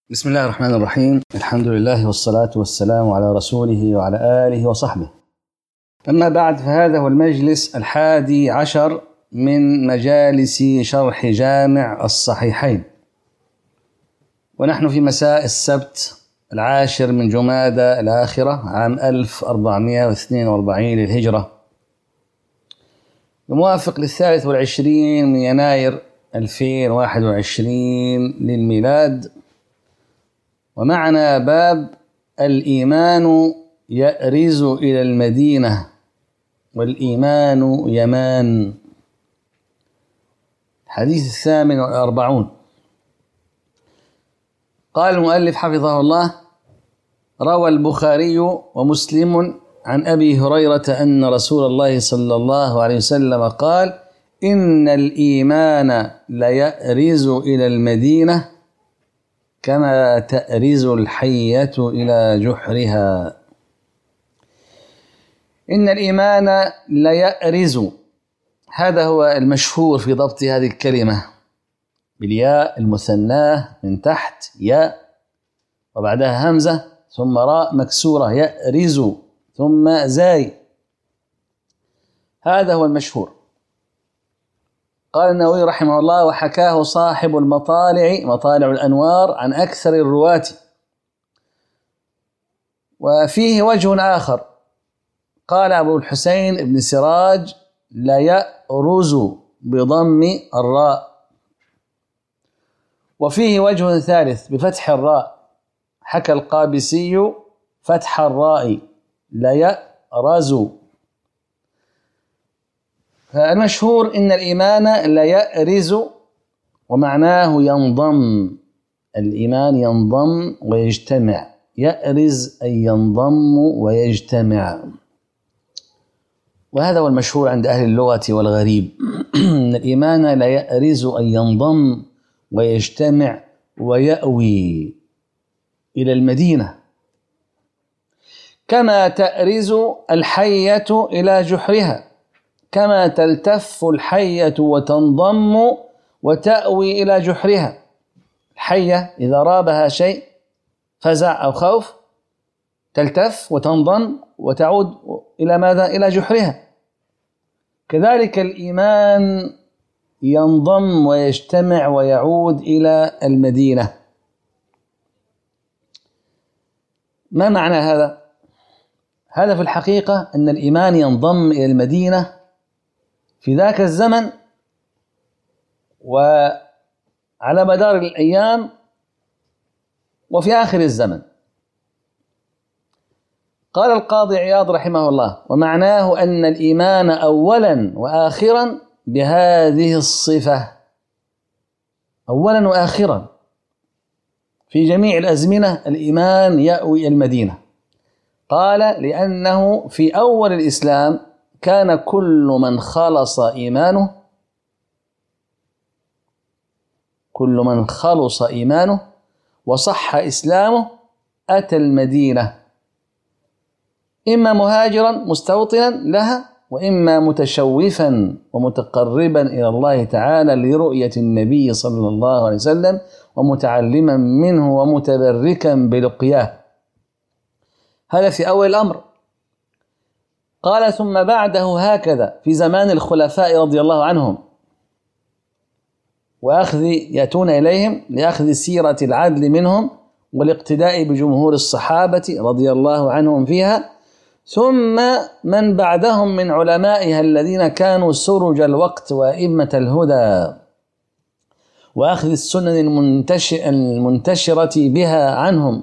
بسم الله الرحمن الرحيم. الحمد لله والصلاة والسلام على رسوله وعلى آله وصحبه. أما بعد، فهذا هو المجلس 11 من مجالس شرح جامع الصحيحين، ونحن في مساء السبت 10 من جمادى الآخرة عام 1442 للهجرة، الموافق 23 من يناير 2021 للميلاد. ومعنا باب الإيمان يأرز إلى المدينة والإيمان يمان، الحديث 48. قال المؤلف حفظه الله: روى البخاري ومسلم عن أبي هريرة أن رسول الله صلى الله عليه وسلم قال: إن الإيمان ليأرز إلى المدينة كما تأرز الحية إلى جحرها. إن الإيمان ليأرز، هذا هو المشهور في ضبط هذه الكلمة بالياء المثناه من تحت ياء وبعدها همزة ثم راء مكسورة يأرز ثم زاي، هذا هو المشهور. قال النووي رحمه الله: وحكاه صاحب المطالع مطالع الأنوار عن أكثر الرواة. وفيه وجه آخر، قال أبو الحسين بن سراج: لا يأرز بضم الراء. وفيه وجه ثالث بفتح الراء، حكى القابسي فتح الراء لا يأرز. فالمشهور إن الإيمان لا يأرز، ومعناه ينضم. الإيمان ينضم ويجتمع، يأرز أي ينضم ويجتمع، وهذا هو المشهور عند أهل اللغة والغريب. إن الإيمان لا يأرز أي ينضم ويجتمع ويأوي إلى المدينة كما تأرز الحية إلى جحرها، كما تلتف الحية وتنضم وتأوي إلى جحرها. الحية إذا رابها شيء فزع أو خوف تلتف وتنضم وتعود إلى ماذا؟ إلى جحرها. كذلك الإيمان ينضم ويجتمع ويعود إلى المدينة. ما معنى هذا؟ هذا في الحقيقة أن الإيمان ينضم إلى المدينة في ذاك الزمن وعلى مدار الأيام وفي آخر الزمن. قال القاضي عياض رحمه الله: ومعناه أن الإيمان أولا وآخرا بهذه الصفة، أولا وآخرا في جميع الأزمنة الإيمان يأوي المدينة. قال: لأنه في أول الإسلام كان كل من خلص إيمانه وصح إسلامه أتى المدينة، إما مهاجرا مستوطنا لها، وإما متشوفا ومتقربا إلى الله تعالى لرؤية النبي صلى الله عليه وسلم ومتعلما منه ومتبركا بلقياه. هذا في أول الأمر. قال: ثم بعده هكذا في زمان الخلفاء رضي الله عنهم، يأتون إليهم لأخذ سيرة العدل منهم والاقتداء بجمهور الصحابة رضي الله عنهم فيها، ثم من بعدهم من علمائها الذين كانوا سرج الوقت وأئمة الهدى، وأخذ السنن المنتشرة بها عنهم.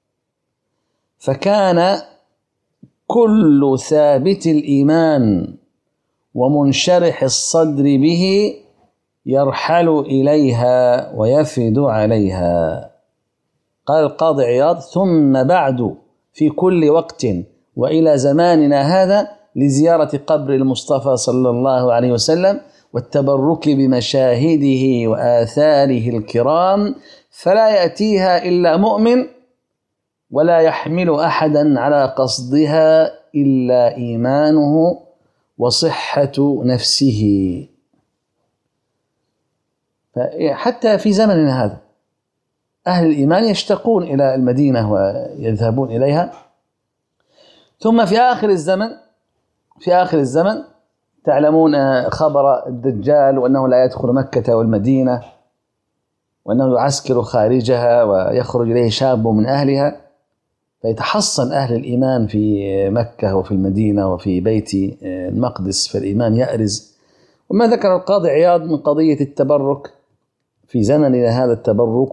فكان كل ثابت الإيمان ومنشرح الصدر به يرحل إليها ويفد عليها. قال القاضي عياض: ثم بعد في كل وقت وإلى زماننا هذا لزيارة قبر المصطفى صلى الله عليه وسلم والتبرك بمشاهده وآثاره الكرام، فلا يأتيها إلا مؤمن ولا يحمل أحدا على قصدها إلا إيمانه وصحة نفسه. حتى في زمننا هذا أهل الإيمان يشتاقون إلى المدينة ويذهبون إليها. ثم في آخر الزمن تعلمون خبر الدجال وأنه لا يدخل مكة والمدينة، وأنه يعسكر خارجها ويخرج إليه شاب من أهلها، فيتحصن أهل الإيمان في مكة وفي المدينة وفي بيت المقدس، فالإيمان يأرز. وما ذكر القاضي عياض من قضية التبرك في زمننا هذا، التبرك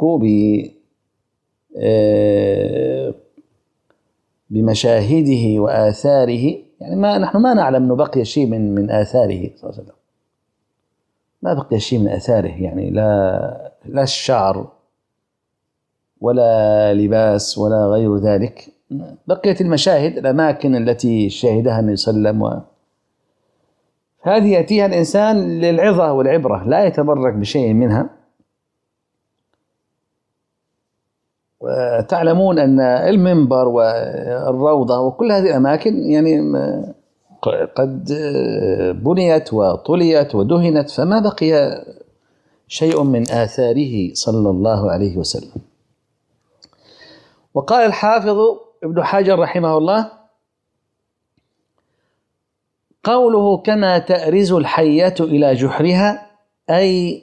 بمشاهده وآثاره، يعني نحن ما نعلم أنه بقي شيء من آثاره صلى الله عليه وسلم، ما بقي شيء من آثاره، يعني لا الشعر ولا لباس ولا غير ذلك، بقيت المشاهد، الأماكن التي شهدها النبي صلى الله عليه وسلم، هذه يأتيها الإنسان للعظة والعبرة، لا يتبرك بشيء منها. وتعلمون أن المنبر والروضة وكل هذه الأماكن يعني قد بنيت وطليت ودهنت، فما بقي شيء من آثاره صلى الله عليه وسلم. وقال الحافظ ابن حجر رحمه الله: قوله كما تأرز الحية إلى جحرها، أي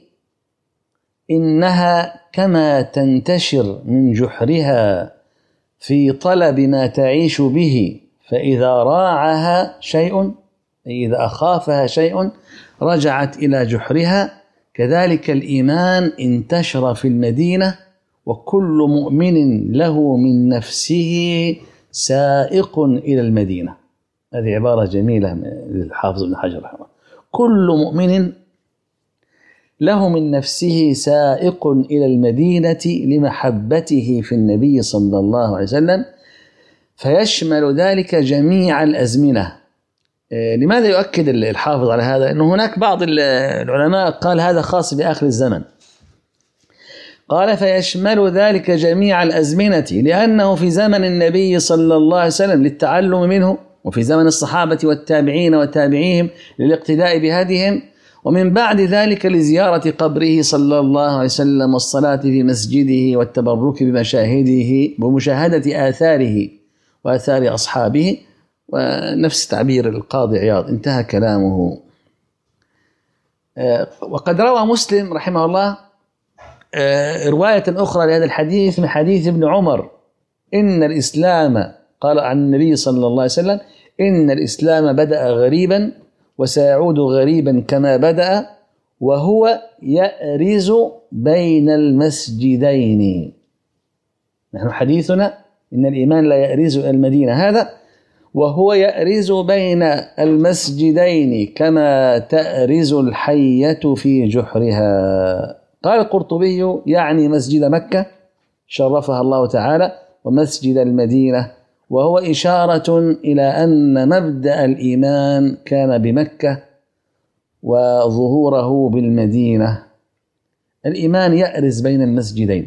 إنها كما تنتشر من جحرها في طلب ما تعيش به، فإذا راعها شيء، أي إذا أخافها شيء رجعت إلى جحرها، كذلك الإيمان انتشر في المدينة، وكل مؤمن له من نفسه سائق إلى المدينة. هذه عبارة جميلة للحافظ ابن حجر رحمه الله. كل مؤمن له من نفسه سائق إلى المدينة لمحبته في النبي صلى الله عليه وسلم، فيشمل ذلك جميع الأزمنة. لماذا يؤكد الحافظ على هذا؟ أنه هناك بعض العلماء قال هذا خاص بآخر الزمن، قال فيشمل ذلك جميع الأزمنة، لأنه في زمن النبي صلى الله عليه وسلم للتعلم منه، وفي زمن الصحابة والتابعين وتابعيهم للاقتداء بهديهم، ومن بعد ذلك لزيارة قبره صلى الله عليه وسلم والصلاة في مسجده والتبرك بمشاهدة آثاره وآثار أصحابه. ونفس تعبير القاضي عياض، انتهى كلامه. وقد روى مسلم رحمه الله رواية أخرى لهذا الحديث من حديث ابن عمر: إن الإسلام، قال عن النبي صلى الله عليه وسلم: إن الإسلام بدأ غريبا وسيعود غريبا كما بدأ، وهو يأرز بين المسجدين. نحن حديثنا إن الإيمان لا يأرز المدينة، هذا وهو يأرز بين المسجدين كما تأرز الحية في جحرها. قال القرطبي: يعني مسجد مكة شرفها الله تعالى، ومسجد المدينة، وهو إشارة إلى أن مبدأ الإيمان كان بمكة وظهوره بالمدينة. الإيمان يأرز بين المسجدين،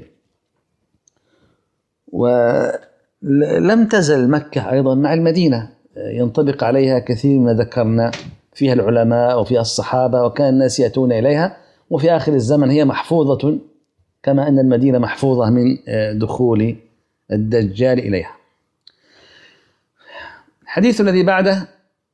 ولم تزل مكة أيضا مع المدينة ينطبق عليها كثير ما ذكرنا فيها العلماء وفيها الصحابة، وكان الناس يأتون إليها، وفي آخر الزمن هي محفوظة كما أن المدينة محفوظة من دخول الدجال إليها. الحديث الذي بعده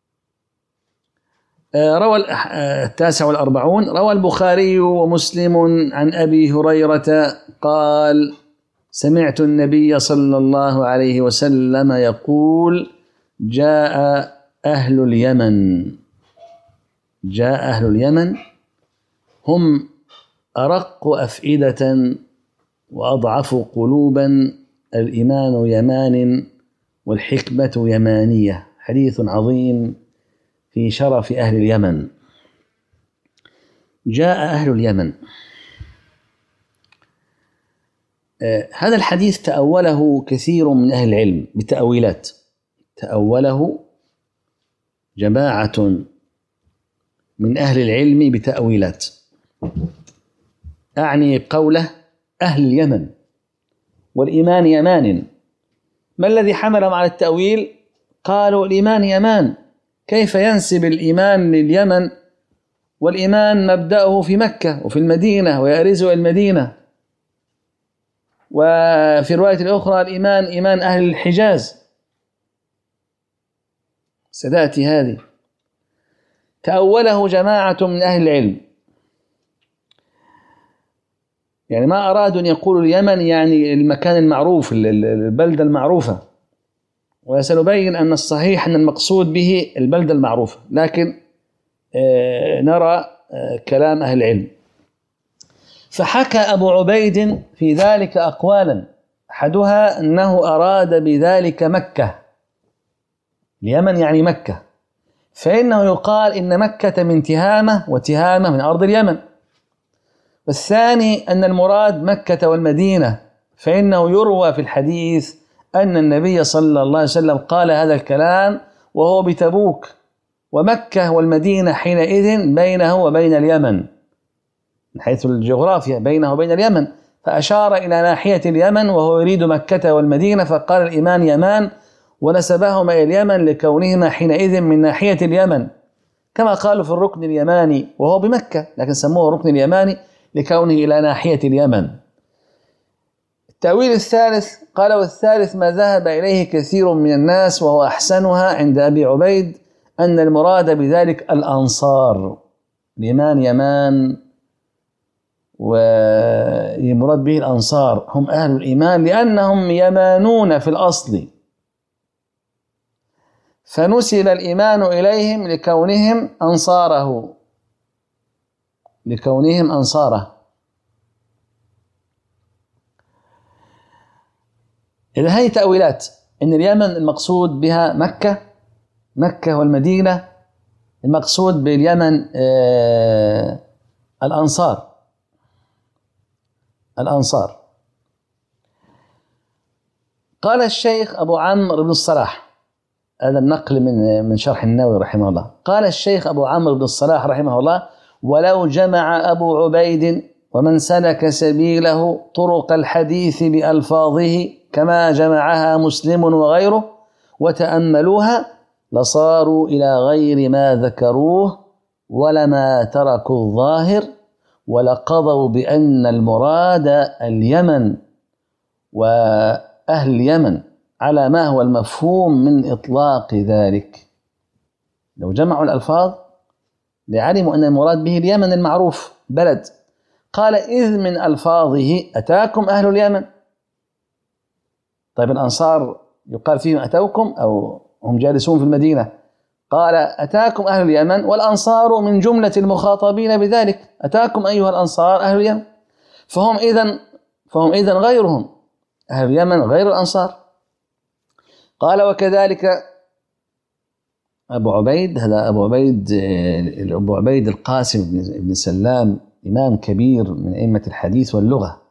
روى 49، روى البخاري ومسلم عن أبي هريرة قال: سمعت النبي صلى الله عليه وسلم يقول: جاء أهل اليمن هم أرق أفئدة وأضعف قلوبا، الإيمان يمان والحكمة يمانية. حديث عظيم في شرف أهل اليمن. جاء أهل اليمن، هذا الحديث تأوله كثير من أهل العلم بتأويلات، تأوله جماعة من أهل العلم بتأويلات، أعني قوله أهل اليمن والإيمان يمان. ما الذي حملهم على التأويل؟ قالوا الإيمان يمان، كيف ينسب الإيمان لليمن والإيمان مبدأه في مكة وفي المدينة ويأرزه المدينة؟ وفي الرواية الأخرى الإيمان إيمان أهل الحجاز، ستأتي هذه. تأوله جماعة من أهل العلم، يعني ما أرادوا أن يقولوا اليمن يعني المكان المعروف، البلدة المعروفة، وسنبين أن الصحيح أن المقصود به البلدة المعروفة، لكن نرى كلام أهل العلم. فحكى أبو عبيد في ذلك أقوالا، أحدها أنه أراد بذلك مكة، اليمن يعني مكة، فإنه يقال إن مكة من تهامة، وتهامة من أرض اليمن. والثاني أن المراد مكة والمدينة، فإنه يروى في الحديث أن النبي صلى الله عليه وسلم قال هذا الكلام وهو بتبوك، ومكة والمدينة حينئذ بينه وبين اليمن من حيث الجغرافيا، بينه وبين اليمن، فأشار إلى ناحية اليمن وهو يريد مكة والمدينة، فقال الإيمان يمان، ونسبهما إلى اليمن لكونهما حينئذ من ناحية اليمن، كما قالوا في الركن اليماني وهو بمكة، لكن سموه الركن اليماني لكونه إلى ناحية اليمن. التأويل الثالث قال: والثالث ما ذهب إليه كثير من الناس وهو أحسنها عند أبي عبيد، أن المراد بذلك الأنصار، الإيمان يمان، ويمراد به الأنصار هم أهل الإيمان لأنهم يمانون في الأصل، فنسب الإيمان إليهم لكونهم أنصاره، لكونهم أنصاره. إذا هذه تأويلات، إن اليمن المقصود بها مكة، مكة والمدينة، المقصود باليمن الأنصار، الأنصار. قال الشيخ أبو عمرو بن الصلاح، هذا النقل من شرح النووي رحمه الله، قال الشيخ أبو عمرو بن الصلاح رحمه الله: ولو جمع أبو عبيد ومن سلك سبيله طرق الحديث بألفاظه كما جمعها مسلم وغيره وتأملوها لصاروا إلى غير ما ذكروه ولما تركوا الظاهر، ولقضوا بأن المراد اليمن وأهل اليمن على ما هو المفهوم من إطلاق ذلك. لو جمعوا الألفاظ لعلموا أن المراد به اليمن المعروف بلد. قال: إذ من ألفاظه أتاكم أهل اليمن. طيب الأنصار يقال فيهم أتوكم أو هم جالسون في المدينة؟ قال: أتاكم أهل اليمن، والأنصار من جملة المخاطبين بذلك، أتاكم أيها الأنصار أهل اليمن، فهم إذن غيرهم، أهل اليمن غير الأنصار. قال: وكذلك أبو عبيد، هذا أبو عبيد القاسم بن سلام، إمام كبير من أئمة الحديث واللغة،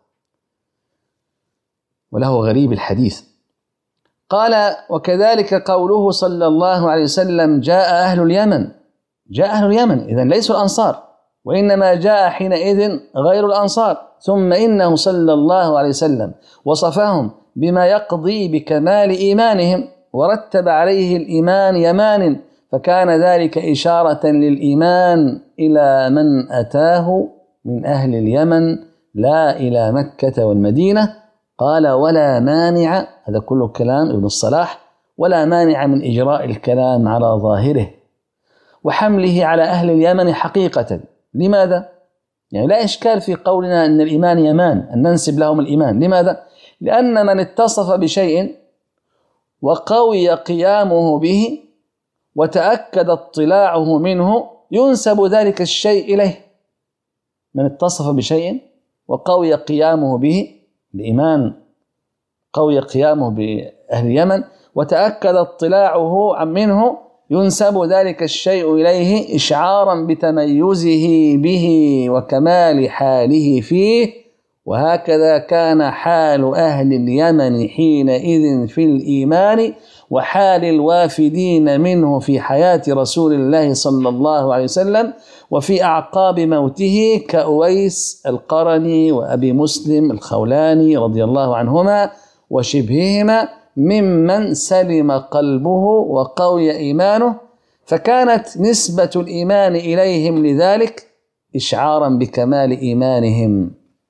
وله غريب الحديث. قال: وكذلك قوله صلى الله عليه وسلم: جاء أهل اليمن، جاء أهل اليمن، إذن ليسوا الأنصار، وإنما جاء حينئذ غير الأنصار. ثم إنه صلى الله عليه وسلم وصفهم بما يقضي بكمال إيمانهم، ورتب عليه الإيمان يمان، فكان ذلك إشارة للإيمان إلى من أتاه من أهل اليمن لا إلى مكة والمدينة. قال: ولا مانع، هذا كله كلام ابن الصلاح، ولا مانع من إجراء الكلام على ظاهره وحمله على أهل اليمن حقيقة. لماذا؟ يعني لا إشكال في قولنا أن الإيمان يمان، أن ننسب لهم الإيمان. لماذا؟ لأن من اتصف بشيء وقوي قيامه به وتأكد اطلاعه منه ينسب ذلك الشيء إليه. من اتصف بشيء وقوي قيامه به، الإيمان قوي قيامه بأهل اليمن وتأكد اطلاعه منه، ينسب ذلك الشيء إليه إشعارا بتميزه به وكمال حاله فيه. وهكذا كان حال أهل اليمن حينئذ في الإيمان، وحال الوافدين منه في حياة رسول الله صلى الله عليه وسلم وفي أعقاب موته، كأويس القرني وأبي مسلم الخولاني رضي الله عنهما وشبههما، ممن سلم قلبه وقوي إيمانه، فكانت نسبة الإيمان إليهم لذلك إشعارا بكمال إيمانهم.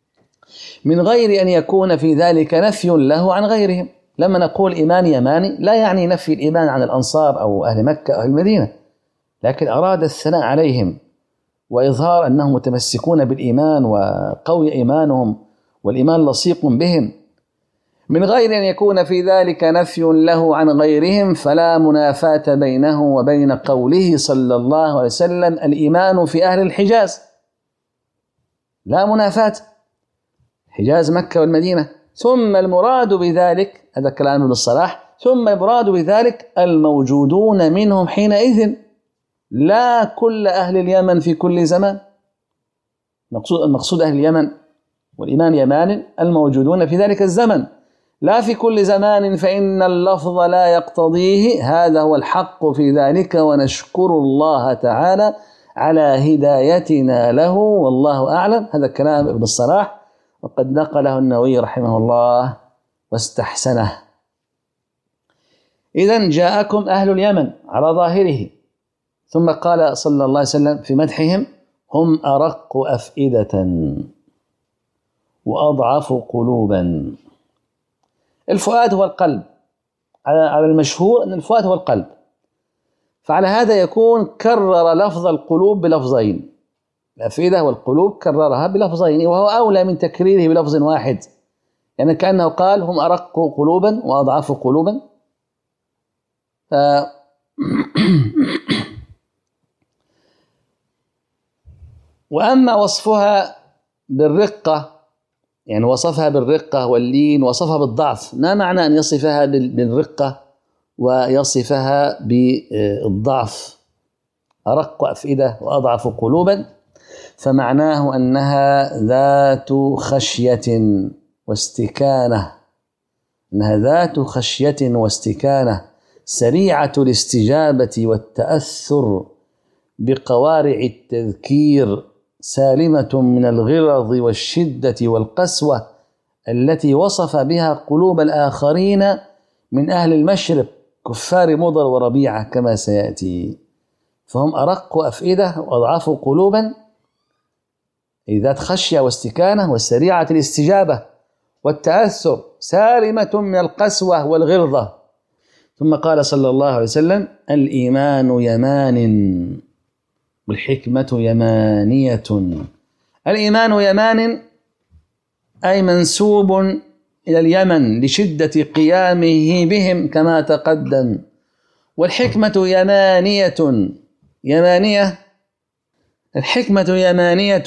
من غير أن يكون في ذلك نفي له عن غيرهم. لما نقول إيمان يماني لا يعني نفي الإيمان عن الأنصار أو أهل مكة أو المدينة، لكن أراد الثناء عليهم وإظهار أنهم متمسكون بالإيمان وقوي إيمانهم والإيمان لصيق بهم، من غير أن يكون في ذلك نفي له عن غيرهم. فلا منافاة بينه وبين قوله صلى الله عليه وسلم الإيمان في أهل الحجاز، لا منافاة، حجاز مكة والمدينة. ثم المراد بذلك، هذا كلام ابن الصلاح، ثم المراد بذلك الموجودون منهم حينئذ، لا كل أهل اليمن في كل زمان. المقصود أهل اليمن والإيمان يمان الموجودون في ذلك الزمن، لا في كل زمان، فإن اللفظ لا يقتضيه. هذا هو الحق في ذلك، ونشكر الله تعالى على هدايتنا له، والله أعلم. هذا كلام ابن الصلاح، وقد نقله النووي رحمه الله واستحسنه. إذن جاءكم أهل اليمن على ظاهره، ثم قال صلى الله عليه وسلم في مدحهم هم أرق أفئدة وأضعف قلوبا. الفؤاد هو القلب، على المشهور أن الفؤاد هو القلب، فعلى هذا يكون كرر لفظ القلوب بلفظين، الأفئدة والقلوب كررها بلفظين، وهو أولى من تكريره بلفظ واحد، يعني كأنه قال هم أرق قلوبا وأضعف قلوبا. وأما وصفها بالرقة، يعني وصفها بالرقة واللين، وصفها بالضعف. ما معنى أن يصفها بالرقة ويصفها بالضعف؟ أرق أفئدة وأضعف قلوبا، فمعناه أنها ذات خشية واستكانة، أنها ذات خشية واستكانة، سريعة الاستجابة والتأثر بقوارع التذكير، سالمة من الغرض والشدة والقسوة التي وصف بها قلوب الآخرين من أهل المشرق كفار مضر وربيعة كما سيأتي. فهم أرق أفئدة وأضعف قلوبا، ذات خشية واستكانة وسريعة الاستجابة والتأثر، سالمة من القسوة والغلظة. ثم قال صلى الله عليه وسلم الإيمان يمان والحكمة يمانية. الإيمان يمان أي منسوب إلى اليمن لشدة قيامه بهم كما تقدم، والحكمة يمانية، يمانية، الحكمة يمانية،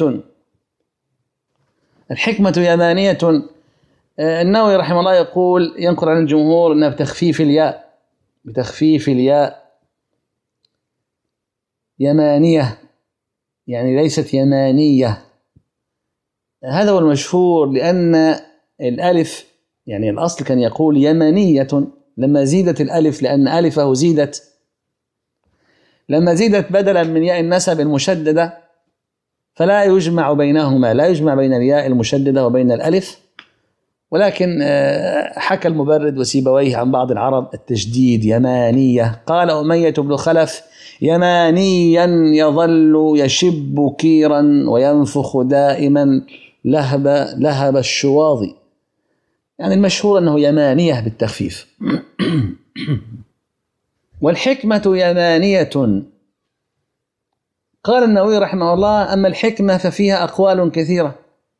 الحكمة يمانية. النووي رحمه الله يقول، ينقل عن الجمهور أنها بتخفيف الياء، بتخفيف الياء، يمانية يعني ليست يمانية. هذا هو المشهور، لأن الألف يعني الأصل كان يقول يمانية، لما زيدت الألف لأن ألفه زيدت، لما زيدت بدلا من ياء النسب المشددة فلا يجمع بينهما، لا يجمع بين الياء المشددة وبين الألف. ولكن حكى المبرد وسيبويه عن بعض العرب التشديد يمانية. قال أمية بن خلف يمانيا يظل يشب كيرا وينفخ دائما لهب الشواظ، يعني المشهور أنه يمانية بالتخفيف. والحكمة يمانية. قال النووي رحمه الله أما الحكمة ففيها أقوال كثيرة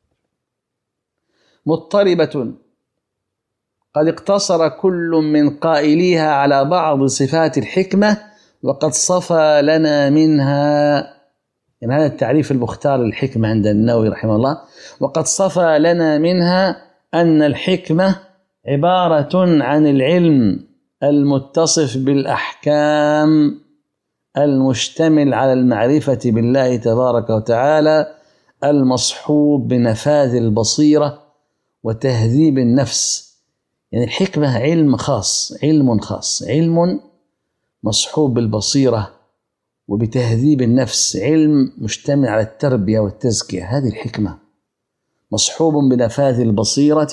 مضطربة، قد اقتصر كل من قائليها على بعض صفات الحكمة وقد صفى لنا منها، يعني هذا التعريف المختار للحكمة عند النووي رحمه الله، وقد صفى لنا منها أن الحكمة عبارة عن العلم المتصف بالأحكام المشتمل على المعرفة بالله تبارك وتعالى المصحوب بنفاذ البصيرة وتهذيب النفس. يعني الحكمة علم خاص، علم خاص، علم مصحوب بالبصيرة وبتهذيب النفس، علم مشتمل على التربية والتزكية. هذه الحكمة مصحوب بنفاذ البصيرة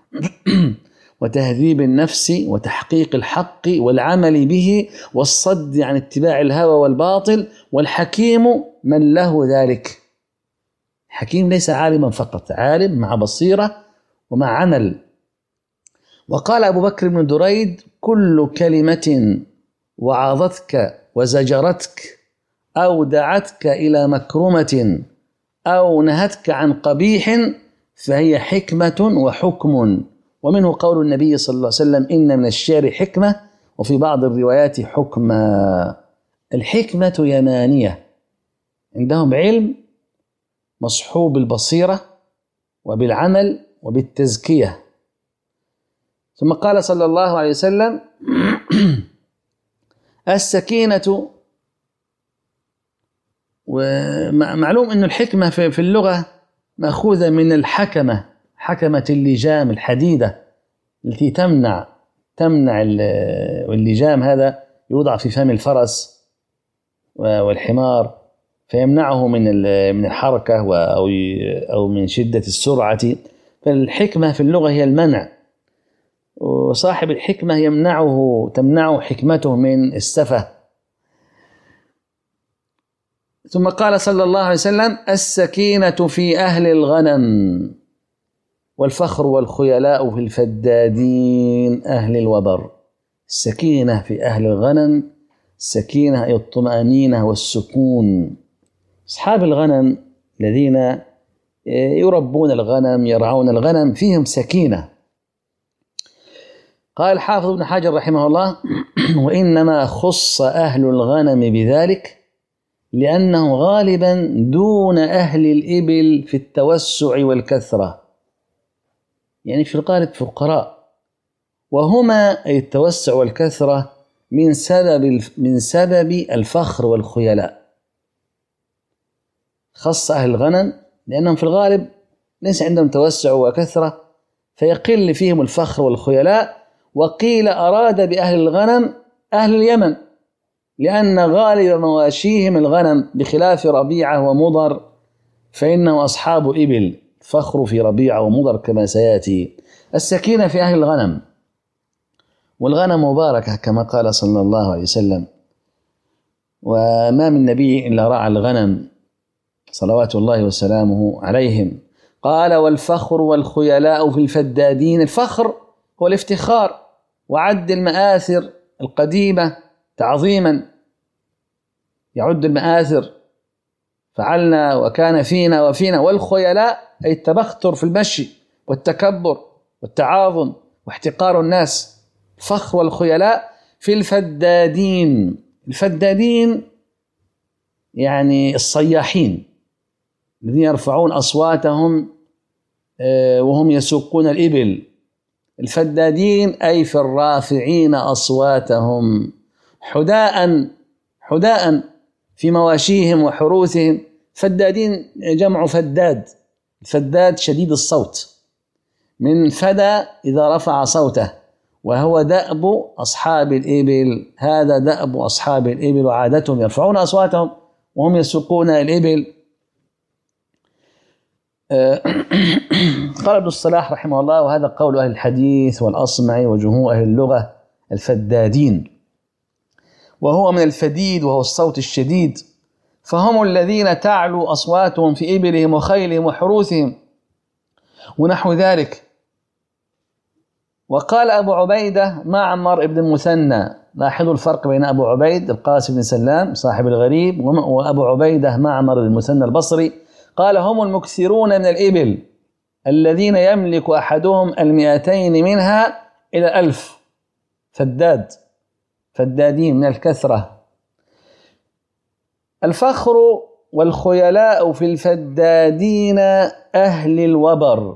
وتهذيب النفس وتحقيق الحق والعمل به والصد عن اتباع الهوى والباطل، والحكيم من له ذلك. حكيم ليس عالما فقط، عالم مع بصيرة ومع عمل. وقال أبو بكر بن دريد: كل كلمة وعظتك وزجرتك أو دعتك إلى مكرمة أو نهتك عن قبيح فهي حكمة وحكم. ومنه قول النبي صلى الله عليه وسلم: إن من الشعر حكمة، وفي بعض الروايات حكمة. الحكمة يمانية، عندهم علم مصحوب بالبصيرة وبالعمل وبالتزكية. ثم قال صلى الله عليه وسلم: السكينة. ومعلوم أن الحكمة في اللغة مأخوذة من الحكمة، حكمة اللجام الحديدة التي تمنع اللجام هذا يوضع في فم الفرس والحمار فيمنعه من الحركة أو من شدة السرعة. فالحكمة في اللغة هي المنع، وصاحب الحكمة تمنعه حكمته من السفه. ثم قال صلى الله عليه وسلم: السكينة في أهل الغنم والفخر والخيلاء في الفدادين أهل الوبر. السكينة في أهل الغنم، السكينة أي الطمأنينة والسكون. أصحاب الغنم الذين يربون الغنم يرعون الغنم فيهم سكينة. قال الحافظ ابن حجر رحمه الله: وإنما خص أهل الغنم بذلك لأنهم غالبا دون أهل الإبل في التوسع والكثرة، يعني في الغالب فقراء، وهما أي التوسع والكثرة من سبب الفخر والخيلاء. خص أهل الغنم لأنهم في الغالب ليس عندهم توسع وكثرة فيقل فيهم الفخر والخيلاء. وقيل أراد بأهل الغنم أهل اليمن لأن غالب مواشيهم الغنم، بخلاف ربيعة ومضر فإنه أصحاب إبل، فخر في ربيعة ومضر كما سيأتي. السكينة في أهل الغنم، والغنم مباركة كما قال صلى الله عليه وسلم: وما من نبي إلا رعى الغنم صلوات الله وسلامه عليهم. قال: والفخر والخيلاء في الفدادين. الفخر هو الافتخار وعد المآثر القديمة تعظيما، يعد المآثر فعلنا وكان فينا وفينا. والخيلاء أي التبختر في المشي والتكبر والتعاظم واحتقار الناس. الفخر والخيلاء في الفدادين. الفدادين يعني الصياحين الذين يرفعون أصواتهم وهم يسوقون الإبل. الفدادين أي في الرافعين أصواتهم حداء في مواشيهم وحروثهم. فدادين جمع فداد، الفداد شديد الصوت، من فدى إذا رفع صوته، وهو دأب أصحاب الإبل. هذا دأب أصحاب الإبل، وعادتهم يرفعون أصواتهم وهم يسوقون الإبل. قال ابن الصلاح رحمه الله: وهذا قول أهل الحديث والأصمعي وجمهور أهل اللغة: الفدادين، وهو من الفديد وهو الصوت الشديد، فهم الذين تعلو أصواتهم في إبلهم وخيلهم وحروثهم ونحو ذلك. وقال أبو عبيدة معمر ابن المثنى. لاحظوا الفرق بين أبو عبيد القاسم بن سلام صاحب الغريب وأبو عبيدة معمر بن المثنى البصري. قال: هم المكثرون من الإبل الذين يملك أحدهم 200 منها إلى 1000. فدادين من الكثرة. الفخر والخيلاء في الفدادين أهل الوبر.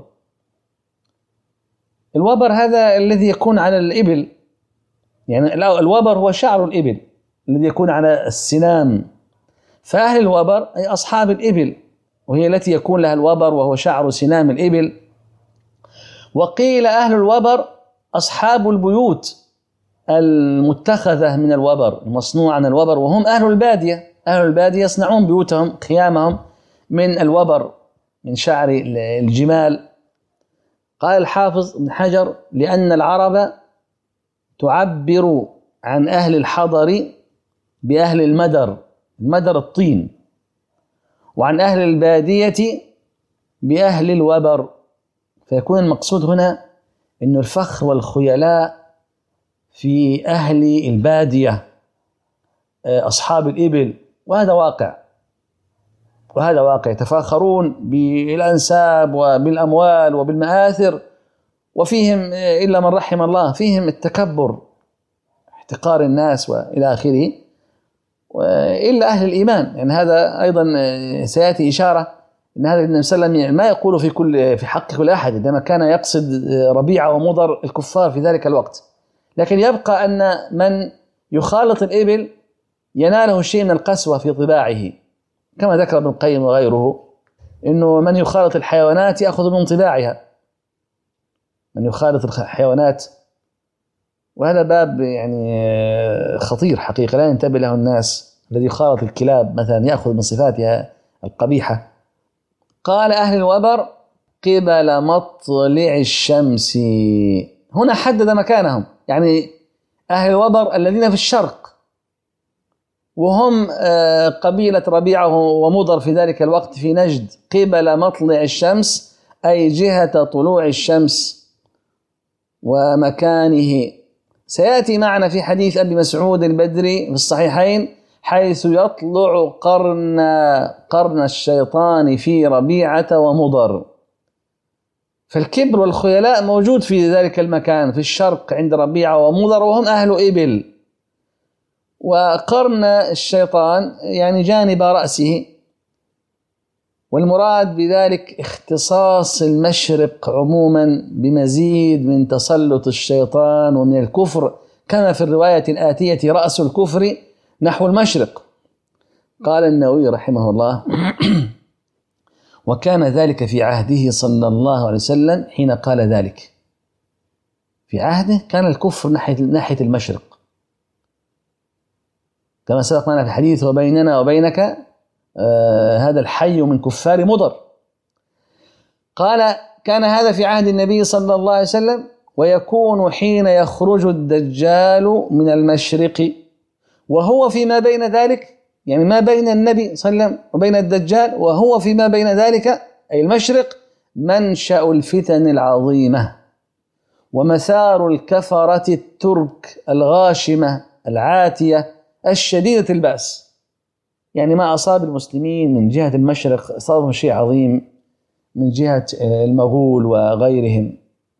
الوبر هذا الذي يكون على الإبل، يعني الوبر هو شعر الإبل الذي يكون على السنام. فأهل الوبر أي أصحاب الإبل، وهي التي يكون لها الوبر وهو شعر سنام الإبل. وقيل أهل الوبر أصحاب البيوت المتخذة من الوبر، المصنوعة من الوبر، وهم أهل البادية. أهل البادية يصنعون بيوتهم خيامهم من الوبر، من شعر الجمال. قال الحافظ ابن حجر: لأن العرب تعبر عن أهل الحضر بأهل المدر، المدر الطين، وعن أهل البادية بأهل الوبر. فيكون المقصود هنا إنه الفخر والخيلاء في أهل البادية أصحاب الإبل، وهذا واقع يتفاخرون بالأنساب وبالأموال وبالمآثر، وفيهم إلا من رحم الله فيهم التكبر احتقار الناس وإلى آخره، إلا أهل الإيمان. يعني هذا أيضا سيأتي إشارة إن هذا النبي صلى الله عليه وسلم ما يقول في حق كل أحد، عندما كان يقصد ربيعة ومضر الكفار في ذلك الوقت، لكن يبقى أن من يخالط الإبل يناله شيء من القسوة في طباعه، كما ذكر ابن القيم وغيره إنه من يخالط الحيوانات يأخذ من طباعها، من يخالط الحيوانات. وهذا باب يعني خطير حقيقة لا ينتبه له الناس. الذي يخالط الكلاب مثلا يأخذ من صفاتها القبيحة. قال أهل الوبر قبل مطلع الشمس، هنا حدد مكانهم، يعني أهل الوبر الذين في الشرق، وهم قبيلة ربيعة ومضر في ذلك الوقت في نجد. قبل مطلع الشمس أي جهة طلوع الشمس ومكانه. سيأتي معنا في حديث أبي مسعود البدري في الصحيحين حيث يطلع قرن الشيطان في ربيعة ومضر. فالكبر والخيلاء موجود في ذلك المكان في الشرق عند ربيعة ومضر، وهم أهل إبل. وقرن الشيطان يعني جانب رأسه، والمراد بذلك اختصاص المشرق عموما بمزيد من تسلط الشيطان ومن الكفر، كما في الرواية الآتية رأس الكفر نحو المشرق. قال النووي رحمه الله وكان ذلك في عهده صلى الله عليه وسلم حين قال ذلك. في عهده كان الكفر ناحية المشرق، كما سبق معنا في الحديث وبيننا وبينك هذا الحي من كفار مضر. قال كان هذا في عهد النبي صلى الله عليه وسلم، ويكون حين يخرج الدجال من المشرق، وهو فيما بين ذلك، يعني ما بين النبي صلى الله عليه وسلم وبين الدجال وهو فيما بين ذلك أي المشرق، منشأ الفتن العظيمة ومثار الكفرة الترك الغاشمة العاتية الشديدة البأس. يعني ما أصاب المسلمين من جهة المشرق أصابهم شيء عظيم من جهة المغول وغيرهم.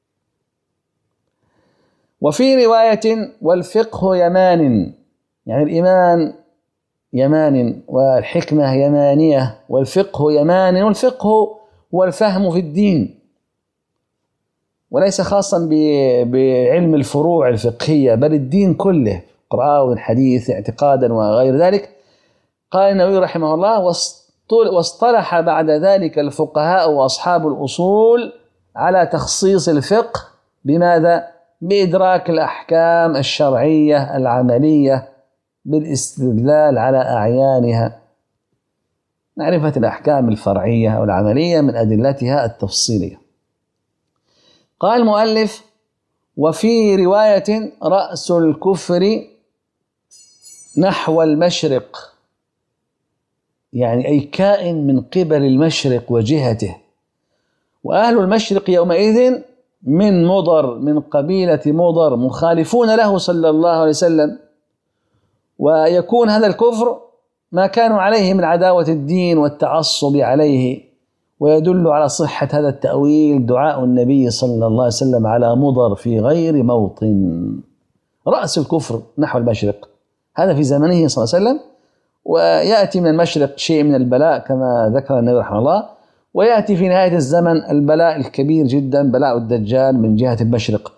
وفي رواية والفقه يمان، يعني الإيمان يمان والحكمة يمانية والفقه يمان. والفقه هو الفهم في الدين، وليس خاصا بعلم الفروع الفقهية، بل الدين كله، قرآن والحديث اعتقادا وغير ذلك. قال النووي رحمه الله واصطلح بعد ذلك الفقهاء وأصحاب الأصول على تخصيص الفقه بماذا؟ بإدراك الأحكام الشرعية العملية بالاستدلال على أعيانها، معرفة الأحكام الفرعية أو العملية من أدلتها التفصيلية. قال المؤلف وفي رواية رأس الكفر نحو المشرق، يعني أي كائن من قبل المشرق وجهته، وأهل المشرق يومئذ من مضر، من قبيلة مضر، مخالفون له صلى الله عليه وسلم. ويكون هذا الكفر ما كانوا عليه من عداوة الدين والتعصب عليه. ويدل على صحة هذا التأويل دعاء النبي صلى الله عليه وسلم على مضر في غير موطن. رأس الكفر نحو المشرق هذا في زمنه صلى الله عليه وسلم، ويأتي من المشرق شيء من البلاء كما ذكر النبي رحمه الله، ويأتي في نهاية الزمن البلاء الكبير جدا بلاء الدجال من جهة المشرق.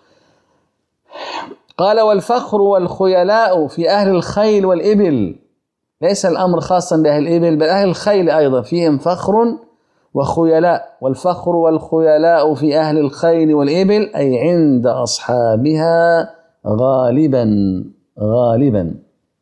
قال والفخر والخيلاء في أهل الخيل والإبل، ليس الأمر خاصا بأهل الإبل بل أهل الخيل أيضا فيهم فخر وخيلاء. والفخر والخيلاء في أهل الخيل والإبل أي عند أصحابها غالبا.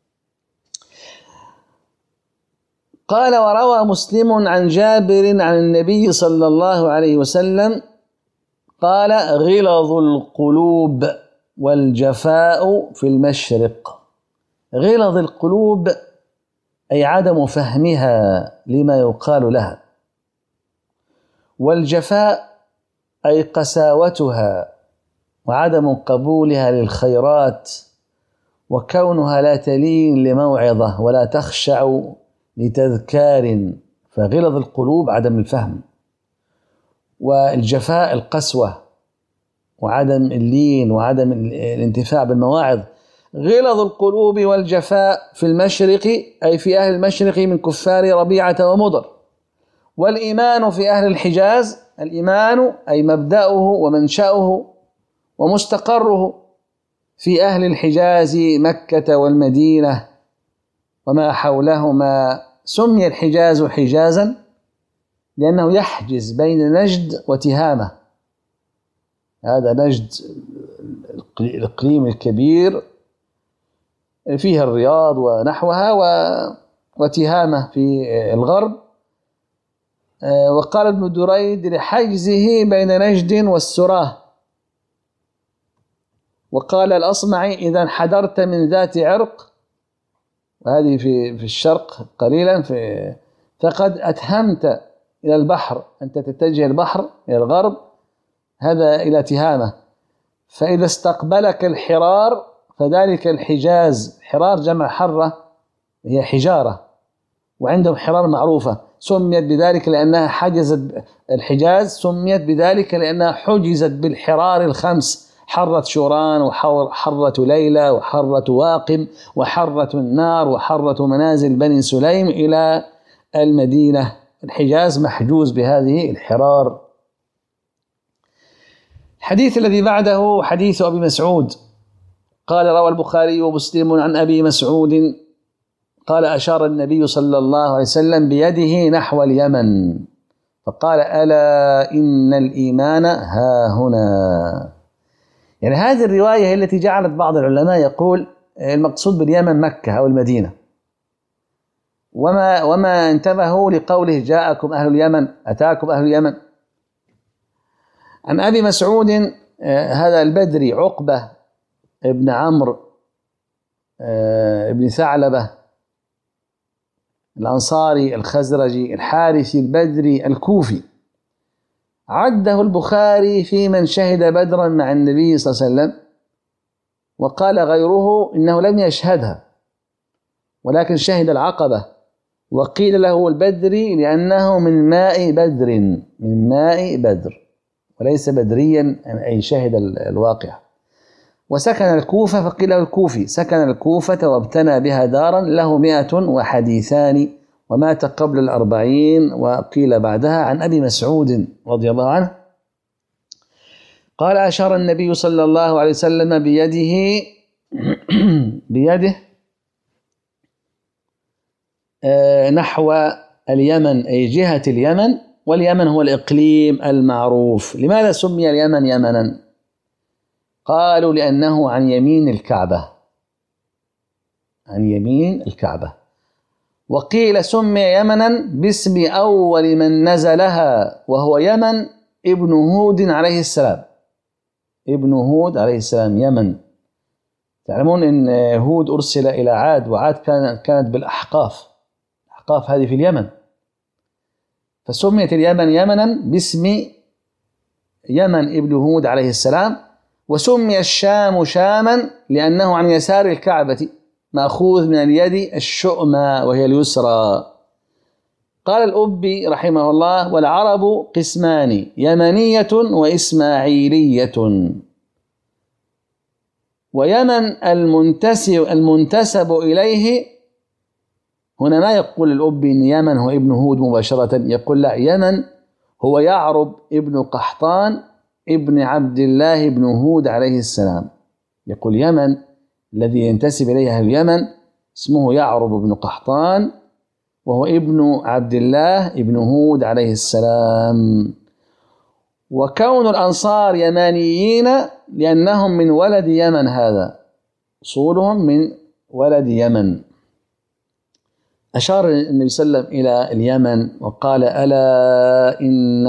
قال وروى مسلم عن جابر عن النبي صلى الله عليه وسلم قال غلظ القلوب والجفاء في المشرق. غلظ القلوب أي عدم فهمها لما يقال لها، والجفاء أي قساوتها وعدم قبولها للخيرات، وكونها لا تلين لموعظة ولا تخشع لتذكار، فغلظ القلوب عدم الفهم، والجفاء القسوة وعدم اللين وعدم الانتفاع بالمواعظ. غلظ القلوب والجفاء في المشرق أي في أهل المشرق من كفار ربيعة ومضر، والإيمان في أهل الحجاز، الإيمان أي مبدأه ومنشأه ومستقره في أهل الحجاز مكة والمدينة وما حولهما. سمي الحجاز حجازا لأنه يحجز بين نجد وتهامة، هذا نجد الإقليم الكبير فيها الرياض ونحوها، وتهامة في الغرب. وقال ابن دريد لحجزه بين نجد والسراه. وقال الأصمعي إذا انحدرت من ذات عرق، وهذه في الشرق قليلا، فقد أتهمت إلى البحر، أنت تتجه البحر إلى الغرب، هذا إلى تهامة. فإذا استقبلك الحرار فذلك الحجاز، حرار جمع حرة هي حجارة، وعندهم حرار معروفة سميت بذلك لأنها حجزت، الحجاز سميت بذلك لأنها حجزت بالحرار الخمس، حرة شوران وحرة ليلى وحرة واقم وحرة النار وحرة منازل بني سليم إلى المدينة. الحجاز محجوز بهذه الحرار. الحديث الذي بعده حديث أبي مسعود قال روى البخاري ومسلم عن أبي مسعود قال أشار النبي صلى الله عليه وسلم بيده نحو اليمن فقال ألا إن الإيمان ها هنا. يعني هذه الرواية هي التي جعلت بعض العلماء يقول المقصود باليمن مكة أو المدينة، وما انتبهوا لقوله جاءكم أهل اليمن، أتاكم أهل اليمن. عن أبي مسعود هذا البدري عقبة ابن عمرو ابن ثعلبة الأنصاري الخزرجي الحارثي البدري الكوفي، عده البخاري في من شهد بدرا مع النبي صلى الله عليه وسلم، وقال غيره إنه لم يشهدها ولكن شهد العقبة، وقيل له البدري لأنه من ماء بدر، من ماء بدر وليس بدريا أي شهد الواقع. وسكن الكوفة فقيل له الكوفي، سكن الكوفة وابتنى بها دارا له 100 ومات قبل 40 وقيل بعدها. عن أبي مسعود رضي الله عنه قال أشار النبي صلى الله عليه وسلم بيده نحو اليمن أي جهة اليمن، واليمن هو الإقليم المعروف. لماذا سمي اليمن يمنا؟ قالوا لأنه عن يمين الكعبة، عن يمين الكعبة. وقيل سمي يمنا باسم أول من نزلها وهو يمن ابن هود عليه السلام، ابن هود عليه السلام يمن. تعلمون أن هود أرسل إلى عاد، وعاد كانت بالأحقاف، الأحقاف هذه في اليمن، فسميت اليمن يمنا باسم يمن ابن هود عليه السلام. وسمي الشام شاما لأنه عن يسار الكعبة مأخوذ من اليد الشؤمى وهي اليسرى. قال الأبي رحمه الله والعرب قسمان يمنية وإسماعيلية، ويمن المنتسب إليه هنا ما يقول الأبي إن يمن هو ابن هود مباشرة، يقول لا، يمن هو يعرب ابن قحطان ابن عبد الله ابن هود عليه السلام. يقول يمن الذي ينتسب إليه اليمن اسمه يعرب ابن قحطان وهو ابن عبد الله ابن هود عليه السلام. وكون الأنصار يمانيين لأنهم من ولد يمن، هذا أصولهم من ولد يمن. أشار النبي صلى الله عليه وسلم إلى اليمن وقال ألا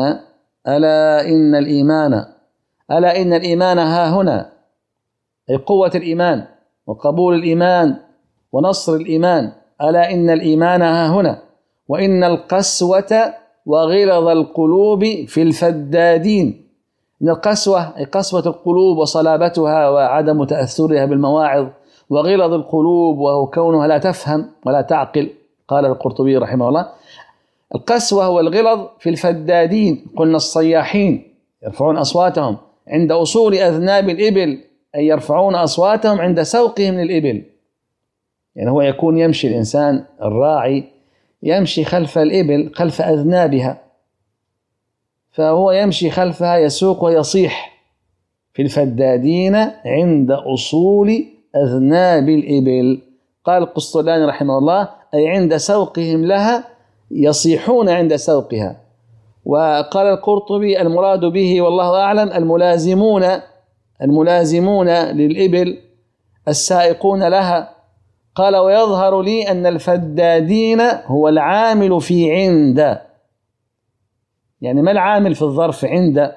إن الإيمان ها هنا، أي قوة الإيمان وقبول الإيمان ونصر الإيمان. ألا إن الإيمان ها هنا، وإن القسوة وغلظ القلوب في الفدادين. إن القسوة أي قسوة القلوب وصلابتها وعدم تأثرها بالمواعظ، وغلظ القلوب وهو كونها لا تفهم ولا تعقل. قال القرطبي رحمه الله: القسوة والغلظ في الفدادين، قلنا الصياحين يرفعون أصواتهم عند أصول أذناب الإبل، أي يرفعون أصواتهم عند سوقهم للإبل. يعني هو يكون يمشي الإنسان الراعي يمشي خلف الإبل، خلف أذنابها، فهو يمشي خلفها يسوق ويصيح. في الفدادين عند أصول أذناب الإبل. قال القسطلاني رحمه الله: أي عند سوقهم لها، يصيحون عند سوقها. وقال القرطبي: المراد به والله أعلم الملازمون للإبل السائقون لها. قال: ويظهر لي أن الفدادين هو العامل في عند. يعني ما العامل في الظرف عند؟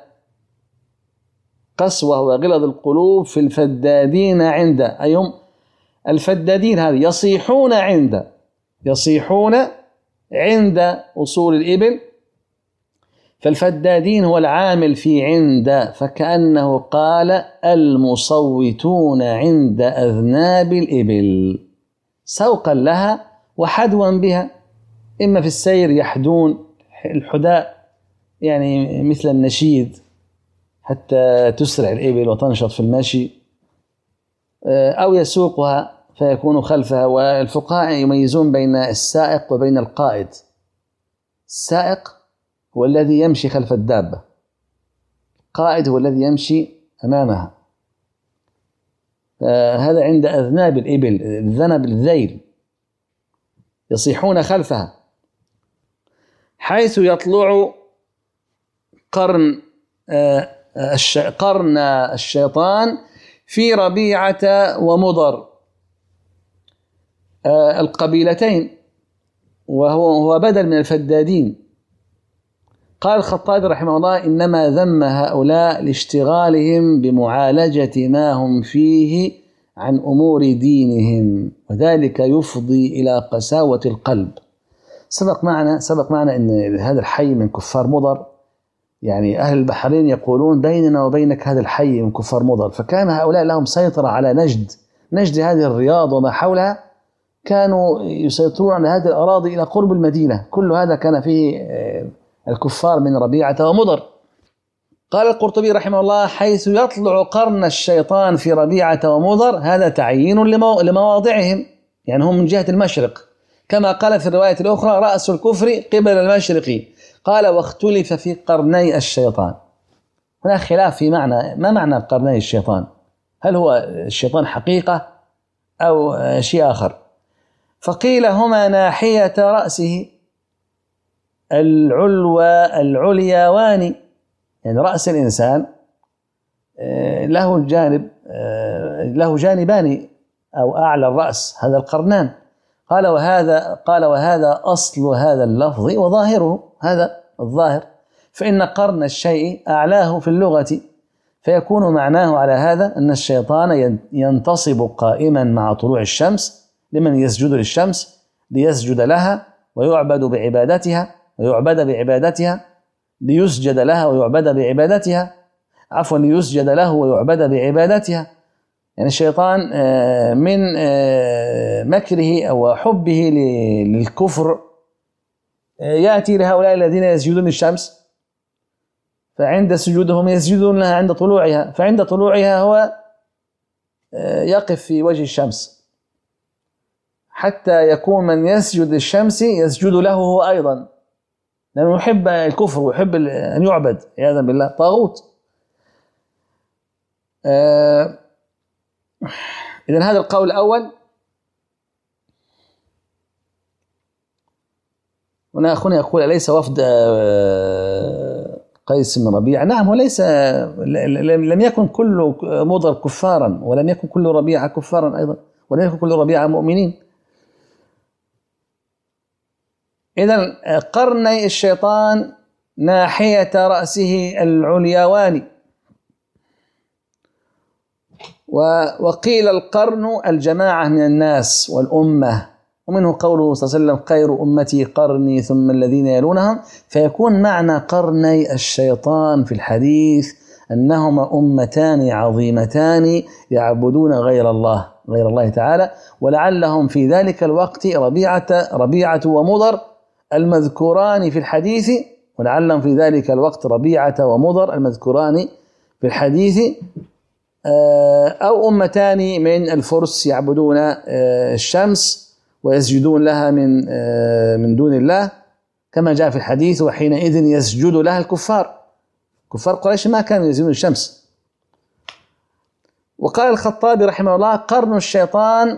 قسوة وغلظ القلوب في الفدادين عند، أي هم الفدادين هذه يصيحون عند أصول الإبل، فالفدادين هو العامل في عند، فكأنه قال: المصوتون عند أذناب الإبل سوقا لها وحدوا بها، إما في السير يحدون الحداء يعني مثل النشيد حتى تسرع الإبل وتنشط في المشي، أو يسوقها فيكون خلفها. والفقهاء يميزون بين السائق وبين القائد. السائق هو الذي يمشي خلف الدابة، القائد هو الذي يمشي أمامها. هذا عند أذناب الإبل، الذنب الذيل، يصيحون خلفها. حيث يطلع قرن الشيطان في ربيعة ومضر القبيلتين، وهو بدل من الفدادين. قال الخطابي رحمه الله: إنما ذم هؤلاء لاشتغالهم بمعالجة ما هم فيه عن أمور دينهم، وذلك يفضي إلى قساوة القلب. سبق معنا أن هذا الحي من كفار مضر، يعني أهل البحرين يقولون: بيننا وبينك هذا الحي من كفار مضر. فكان هؤلاء لهم سيطرة على نجد هذه الرياض وما حولها، كانوا يسيطرون على هذه الأراضي إلى قرب المدينة. كل هذا كان فيه الكفار من ربيعة ومضر. قال القرطبي رحمه الله: حيث يطلع قرن الشيطان في ربيعة ومضر، هذا تعيين لمواضعهم، يعني هم من جهة المشرق، كما قال في الرواية الأخرى: رأس الكفر قبل المشرق. قال: واختلف في قرني الشيطان. هناك خلاف في معنى، ما معنى قرني الشيطان؟ هل هو الشيطان حقيقة أو شيء آخر؟ فقيل: هما ناحية رأسه العلياوان، يعني رأس الإنسان له جانبان أو أعلى الرأس، هذا القرنان. قال وهذا أصل هذا اللفظ وظاهره، هذا الظاهر، فإن قرن الشيء أعلاه في اللغة، فيكون معناه على هذا أن الشيطان ينتصب قائما مع طلوع الشمس لمن يسجد للشمس، ليسجد لها ويعبد بعبادتها، ليسجد لها ويعبد بعبادتها، ليسجد له ويعبد بعبادتها. يعني الشيطان من مكره أو حبه للكفر يأتي لهؤلاء الذين يسجدون للشمس، فعند سجودهم يسجدون لها عند طلوعها، فعند طلوعها هو يقف في وجه الشمس، حتى يكون من يسجد للشمس يسجد له هو أيضا، لأنه يحب الكفر ويحب أن يعبد عياذا بالله، طاغوت. إذن هذا القول الأول. هنا أخونا يقول: أليس وفد قيس بن ربيعة؟ نعم، وليس، لم يكن كل مضر كفارا، ولم يكن كل ربيعة كفارا أيضا، ولم يكن كل ربيعة مؤمنين. إذن قرني الشيطان ناحية رأسه العلياوان. وقيل القرن الجماعة من الناس والأمة ومنه قوله صلى الله عليه وسلم خير أمتي قرني ثم الذين يلونهم، فيكون معنى قرني الشيطان في الحديث أنهما أمتان عظيمتان يعبدون غير الله تعالى، ولعلهم في ذلك الوقت ربيعة ومضر المذكوران في الحديث، ولعلهم في ذلك الوقت ربيعة ومضر المذكوران في الحديث، أو أمتان من الفرس يعبدون الشمس ويسجدون لها من دون الله، كما جاء في الحديث وحينئذ يسجد لها الكفار قريش ما كانوا يسجدون الشمس. وقال الخطابي رحمه الله قرن الشيطان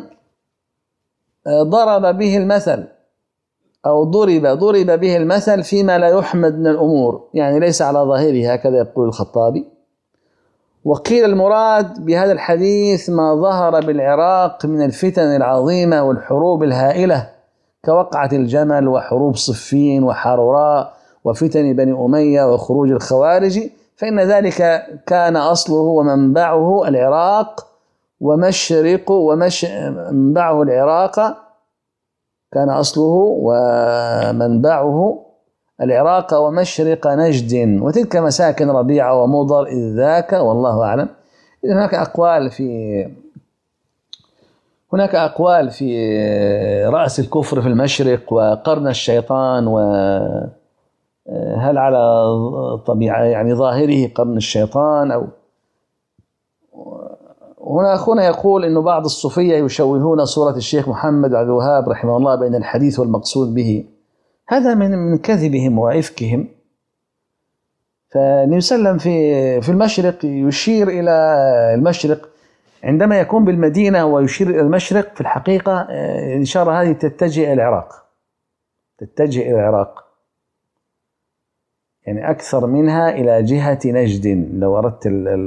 ضرب به المثل أو ضرب به المثل فيما لا يحمد من الأمور، يعني ليس على ظاهره، هكذا يقول الخطابي. وقيل المراد بهذا الحديث ما ظهر بالعراق من الفتن العظيمة والحروب الهائلة كوقعة الجمل وحروب صفين وحروراء وفتن بني أمية وخروج الخوارج، فإن ذلك كان أصله ومنبعه العراق منبعه العراق، كان أصله ومنبعه العراق ومشرق نجد، وتلك مساكن ربيعة ومضر إذ ذاك، والله أعلم. إذن هناك أقوال في رأس الكفر في المشرق وقرن الشيطان، وهل على طبيعة يعني ظاهره قرن الشيطان، أو هنا أخونا يقول إنه بعض الصوفية يشوهون صورة الشيخ محمد عبد الوهاب رحمه الله بين الحديث والمقصود به، هذا من كذبهم وعفكهم. فالنبي صلى الله عليه وسلم في المشرق يشير إلى المشرق عندما يكون بالمدينة ويشير إلى المشرق، في الحقيقة الإشارة هذه تتجه إلى العراق، يعني أكثر منها إلى جهة نجد لو أردت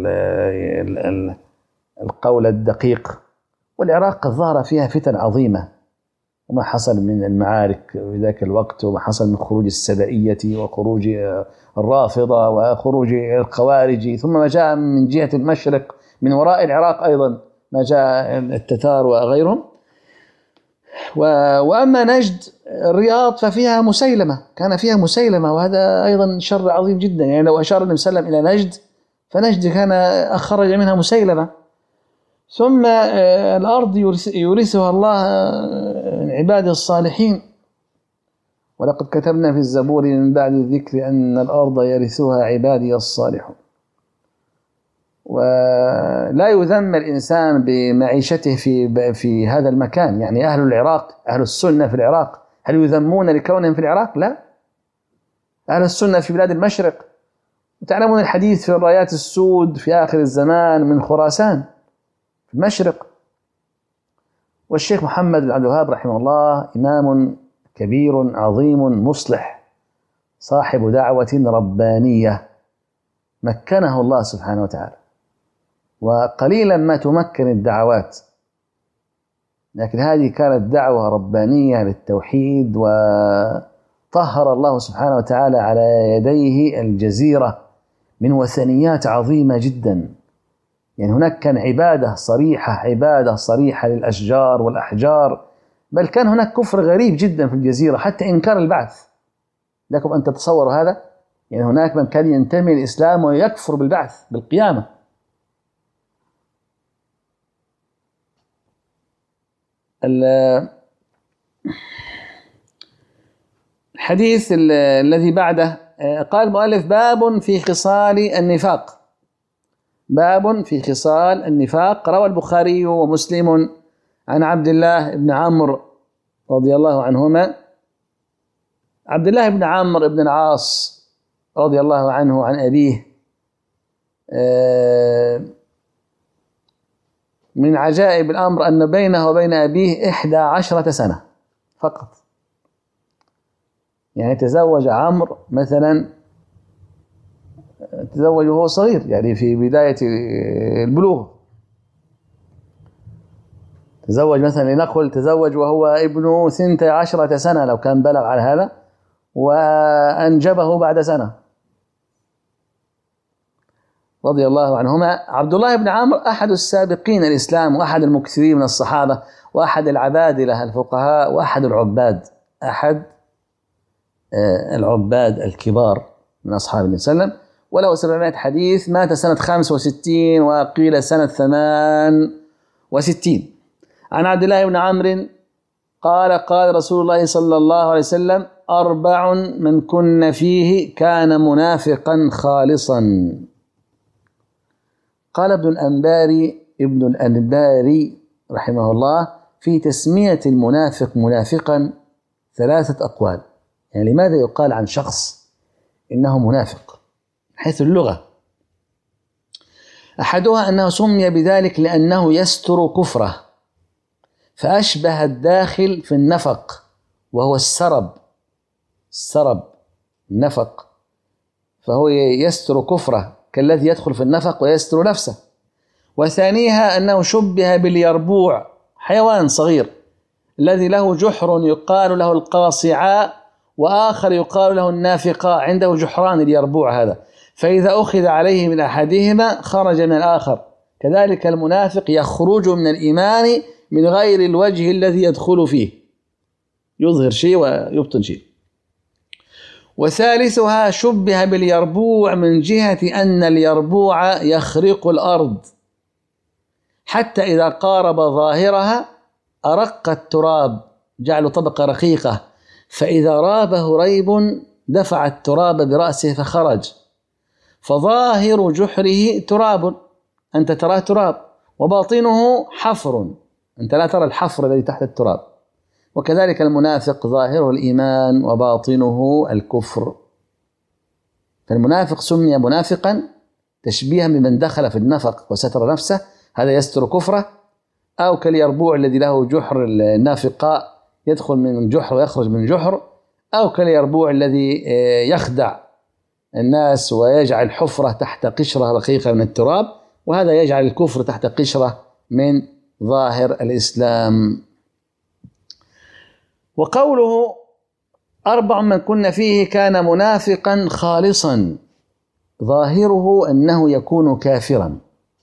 القول الدقيق. والعراق قد ظهر فيها فتن عظيمة، وما حصل من المعارك في ذاك الوقت، وما حصل من خروج السبائية وخروج الرافضة وخروج الخوارج، ثم ما جاء من جهة المشرق من وراء العراق أيضا ما جاء التتار وغيرهم. وأما نجد الرياض ففيها مسيلمة، كان فيها مسيلمة، وهذا أيضا شر عظيم جدا. يعني لو أشار النبي صلى الله عليه وسلم إلى نجد، فنجد كان أخرج منها مسيلمة. ثم الأرض يورثها الله عباده الصالحين، ولقد كتبنا في الزبور من بعد الذكر أن الأرض يرثها عبادي الصالحون. ولا يذم الإنسان بمعيشته في هذا المكان، يعني أهل العراق، أهل السنة في العراق، هل يذمون لكونهم في العراق؟ لا، أهل السنة في بلاد المشرق. وتعلمون الحديث في الرايات السود في آخر الزمان من خراسان في المشرق. والشيخ محمد بن عبد الوهاب رحمه الله إمام كبير عظيم مصلح، صاحب دعوة ربانية مكنه الله سبحانه وتعالى، وقليلا ما تمكن الدعوات، لكن هذه كانت دعوة ربانية للتوحيد، وطهر الله سبحانه وتعالى على يديه الجزيرة من وثنيات عظيمة جدا. يعني هناك كان عبادة صريحة للأشجار والأحجار، بل كان هناك كفر غريب جدا في الجزيرة، حتى إنكار البعث. لكم أن تتصوروا هذا، يعني هناك من كان ينتمي للإسلام ويكفر بالبعث بالقيامة. الحديث الذي بعده قال المؤلف باب في خصال النفاق. باب في خصال النفاق. روى البخاري ومسلم عن عبد الله بن عمرو رضي الله عنهما، عبد الله بن عمرو بن العاص رضي الله عنه عن أبيه، من عجائب الأمر أن بينه وبين أبيه 11 سنة فقط. يعني تزوج عمرو مثلا، تزوج وهو صغير، يعني في بداية البلوغ. تزوج مثلا، لنقل تزوج وهو ابنه 12 سنة لو كان بلغ على هذا، وأنجبه بعد سنة رضي الله عنهما. عبد الله بن عمرو أحد السابقين الإسلام وأحد المكثرين من الصحابة، وأحد العبادلة الفقهاء وأحد العباد، أحد العباد الكبار من أصحاب النبي صلى الله عليه وسلم، وله 700 حديث، مات سنة 65 وقيل سنة 68. عن عبد الله بن عمرو قال قال رسول الله صلى الله عليه وسلم: 4 من كن فيه كان منافقا خالصا. قال ابن الأنباري رحمه الله في تسمية المنافق منافقا 3 أقوال. يعني لماذا يقال عن شخص إنه منافق من حيث اللغة؟ أحدها أنه سمي بذلك لأنه يستر كفره، فأشبه الداخل في النفق وهو السرب النفق، فهو يستر كفره كالذي يدخل في النفق ويستر نفسه. وثانيها أنه شبه باليربوع، حيوان صغير الذي له جحر يقال له القاصعاء، وآخر يقال له النافقاء، عنده جحران اليربوع هذا، فإذا أخذ عليه من أحدهما خرج من الآخر. كذلك المنافق يخرج من الإيمان من غير الوجه الذي يدخل فيه، يظهر شيء ويبطن شيء. وثالثها شبه باليربوع من جهة أن اليربوع يخرق الأرض حتى إذا قارب ظاهرها أرق التراب، جعل طبقة رقيقة، فإذا رابه ريب دفع التراب برأسه فخرج، فظاهر جحره تراب، أنت تراه تراب، وباطنه حفر، أنت لا ترى الحفر الذي تحت التراب. وكذلك المنافق ظاهره الإيمان وباطنه الكفر. فالمنافق سمي منافقا تشبيها بمن دخل في النفق وستر نفسه، هذا يستر كفره، أو كاليربوع الذي له جحر النافقاء يدخل من جحر ويخرج من جحر، أو كاليربوع الذي يخدع الناس ويجعل حفرة تحت قشرة رقيقة من التراب، وهذا يجعل الكفر تحت قشرة من ظاهر الإسلام. وقوله 4 من كن فيه كان منافقا خالصا، ظاهره أنه يكون كافرا.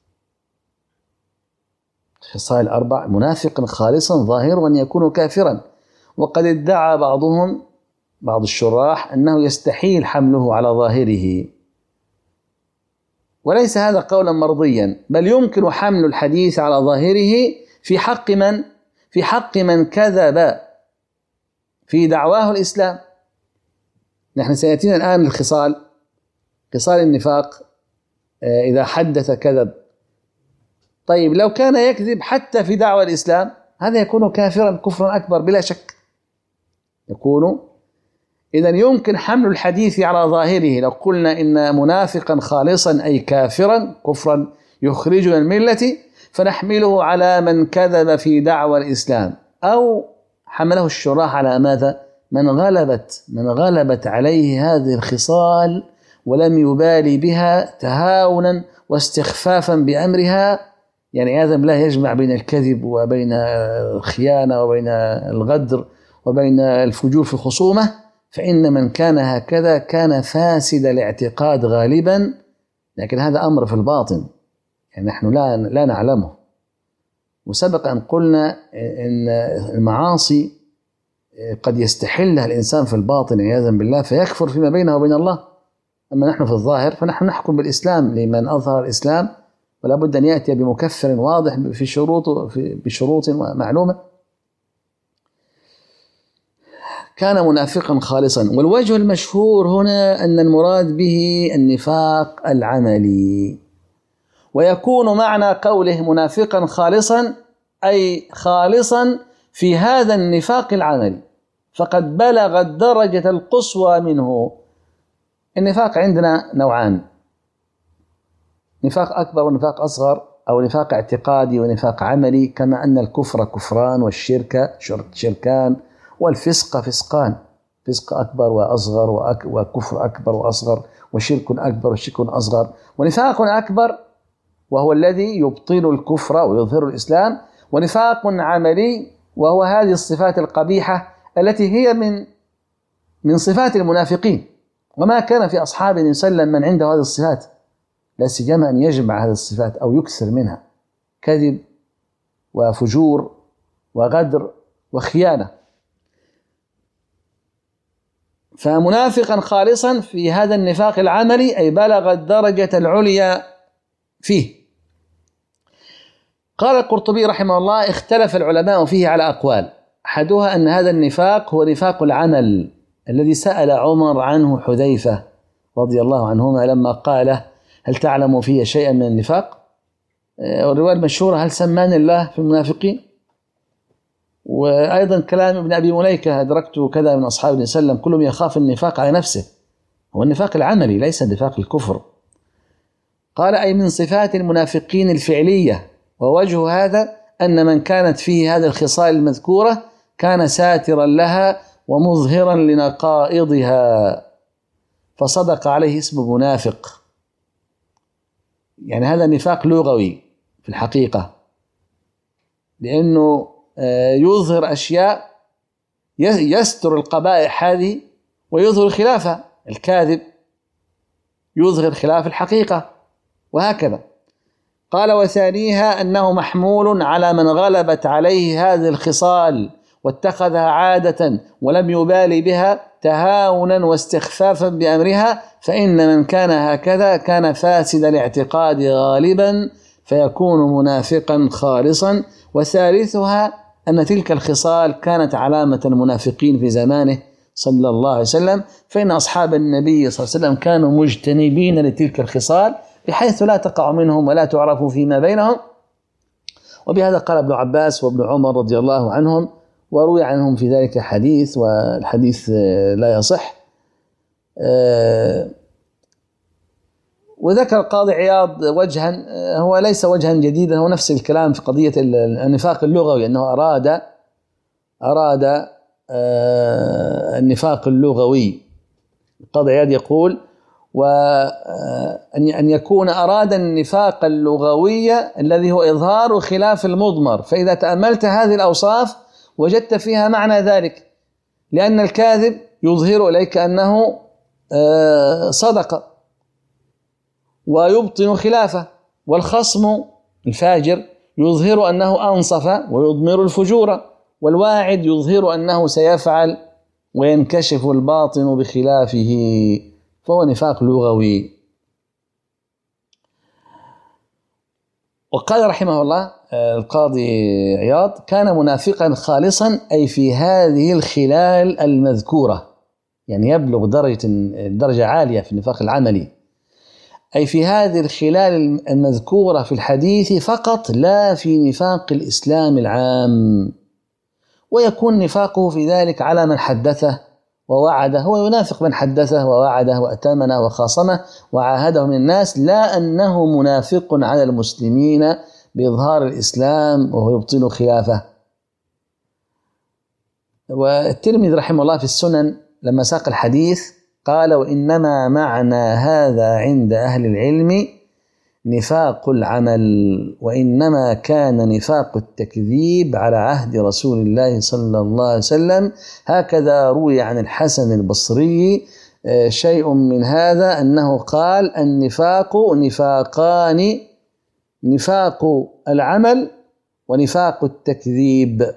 خصال 4: منافقا خالصا ظاهره أن يكون كافرا. وقد ادعى بعض الشراح أنه يستحيل حمله على ظاهره، وليس هذا قولا مرضيا، بل يمكن حمل الحديث على ظاهره في حق من كذب في دعواه الإسلام. نحن سيأتينا الآن خصال النفاق، إذا حدث كذب. طيب لو كان يكذب حتى في دعوة الإسلام، هذا يكون كافرا كفرا أكبر بلا شك، إذن يمكن حمل الحديث على ظاهره. لو قلنا إن منافقا خالصا أي كافرا كفرا يخرج من الملة، فنحمله على من كذب في دعوة الإسلام، أو حمله الشراح على ماذا؟ من غلبت عليه هذه الخصال ولم يبالي بها تهاونا واستخفافا بأمرها، يعني هذا لا يجمع بين الكذب وبين الخيانة وبين الغدر وبين الفجور في الخصومة، فإن من كان هكذا كان فاسد الاعتقاد غالبا. لكن هذا أمر في الباطن، يعني نحن لا نعلمه. وسبق أن قلنا إن المعاصي قد يستحلها الإنسان في الباطن عياذا بالله فيكفر فيما بينه وبين الله. أما نحن في الظاهر فنحن نحكم بالإسلام لمن أظهر الإسلام، ولا بد أن يأتي بمكفر واضح بشروط معلومة. كان منافقا خالصا. والوجه المشهور هنا أن المراد به النفاق العملي، ويكون معنى قوله منافقا خالصا أي خالصا في هذا النفاق العملي، فقد بلغ الدرجة القصوى منه. النفاق عندنا نوعان: نفاق أكبر ونفاق أصغر، أو نفاق اعتقادي ونفاق عملي، كما أن الكفر كفران والشرك شركان والفسق فسقان، فسق أكبر وأصغر وكفر أكبر وأصغر وشرك أكبر وشرك أصغر. ونفاق أكبر وهو الذي يبطل الكفر ويظهر الإسلام، ونفاق عملي وهو هذه الصفات القبيحة التي هي من صفات المنافقين. وما كان في أصحاب النبي صلى الله عليه وسلم من عنده هذه الصفات، لا سيما أن يجمع هذه الصفات أو يكثر منها: كذب وفجور وغدر وخيانة. فمنافقا خالصا في هذا النفاق العملي، أي بلغ الدرجة العليا فيه. قال القرطبي رحمه الله: اختلف العلماء فيه على أقوال، أحدها أن هذا النفاق هو نفاق العمل الذي سأل عمر عنه حذيفة رضي الله عنهما لما قال: هل تعلم فيه شيئا من النفاق؟ والرواية المشهورة: هل سماني الله في المنافقين؟ وأيضا كلام ابن أبي مليكة: أدركت كذا من أصحاب النبي صلى الله عليه وسلم كلهم يخاف النفاق على نفسه، هو النفاق العملي ليس نفاق الكفر. قال: أي من صفات المنافقين الفعلية، ووجه هذا أن من كانت فيه هذه الخصال المذكورة كان ساترا لها ومظهرا لنقائضها، فصدق عليه اسم منافق. يعني هذا نفاق لغوي في الحقيقة، لأنه يظهر أشياء يستر القبائح هذه ويظهر خلافها. الكاذب يظهر خلاف الحقيقة وهكذا. قال: وثانيها أنه محمول على من غلبت عليه هذه الخصال واتخذها عادة ولم يبالي بها تهاونا واستخفافا بأمرها، فإن من كان هكذا كان فاسد الاعتقاد غالبا فيكون منافقا خالصا. وثالثها أن تلك الخصال كانت علامة المنافقين في زمانه صلى الله عليه وسلم، فإن أصحاب النبي صلى الله عليه وسلم كانوا مجتنبين لتلك الخصال بحيث لا تقع منهم ولا تعرف فيما بينهم. وبهذا قال ابن عباس وابن عمر رضي الله عنهم، وروي عنهم في ذلك حديث، والحديث لا يصح. وذكر القاضي عياض وجها هو ليس وجها جديدا، هو نفس الكلام في قضية النفاق اللغوي، أنه أراد النفاق اللغوي. القاضي عياض يقول: وأن يكون أراد النفاق اللغوي الذي هو إظهار خلاف المضمر، فإذا تأملت هذه الأوصاف وجدت فيها معنى ذلك، لأن الكاذب يظهر إليك أنه صدق ويبطن خلافه، والخصم الفاجر يظهر أنه أنصف ويضمر الفجور، والواعد يظهر أنه سيفعل وينكشف الباطن بخلافه، فهو نفاق لغوي. وقال رحمه الله القاضي عياض: كان منافقا خالصا، أي في هذه الخلال المذكورة، يعني يبلغ درجة عالية في النفاق العملي، أي في هذه الخلال المذكورة في الحديث فقط، لا في نفاق الإسلام العام. ويكون نفاقه في ذلك على من حدثه ووعده، هو ينافق من حدثه ووعده وأتمنه وخاصمه وعاهده من الناس، لا أنه منافق على المسلمين بإظهار الإسلام وهو يبطن خلافه. والترمذي رحمه الله في السنن لما ساق الحديث قال: وإنما معنى هذا عند أهل العلم نفاق العمل، وإنما كان نفاق التكذيب على عهد رسول الله صلى الله عليه وسلم. هكذا روي عن الحسن البصري شيء من هذا، أنه قال: النفاق نفاقان، نفاق العمل ونفاق التكذيب.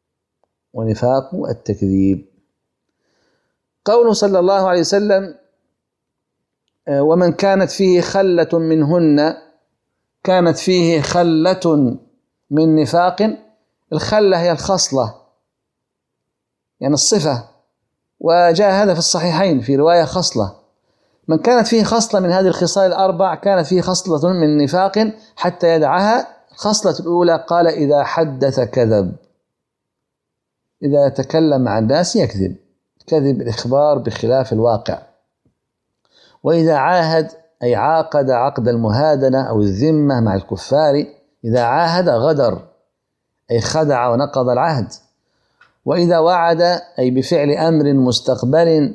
قوله صلى الله عليه وسلم: ومن كانت فيه خلة منهن، كانت فيه خلة من نفاق. الخلة هي الخصلة، يعني الصفة، وجاء هذا في الصحيحين في رواية خصلة. من كانت فيه خصلة من هذه الخصال الأربع كانت فيه خصلة من نفاق حتى يدعها. الخصلة الأولى قال: إذا حدث كذب، إذا تكلم عن الناس يكذب، كذب الإخبار بخلاف الواقع. وإذا عاهد، أي عاقد عقد المهادنة أو الذمة مع الكفار، إذا عاهد غدر، أي خدع ونقض العهد. وإذا وعد، أي بفعل أمر مستقبل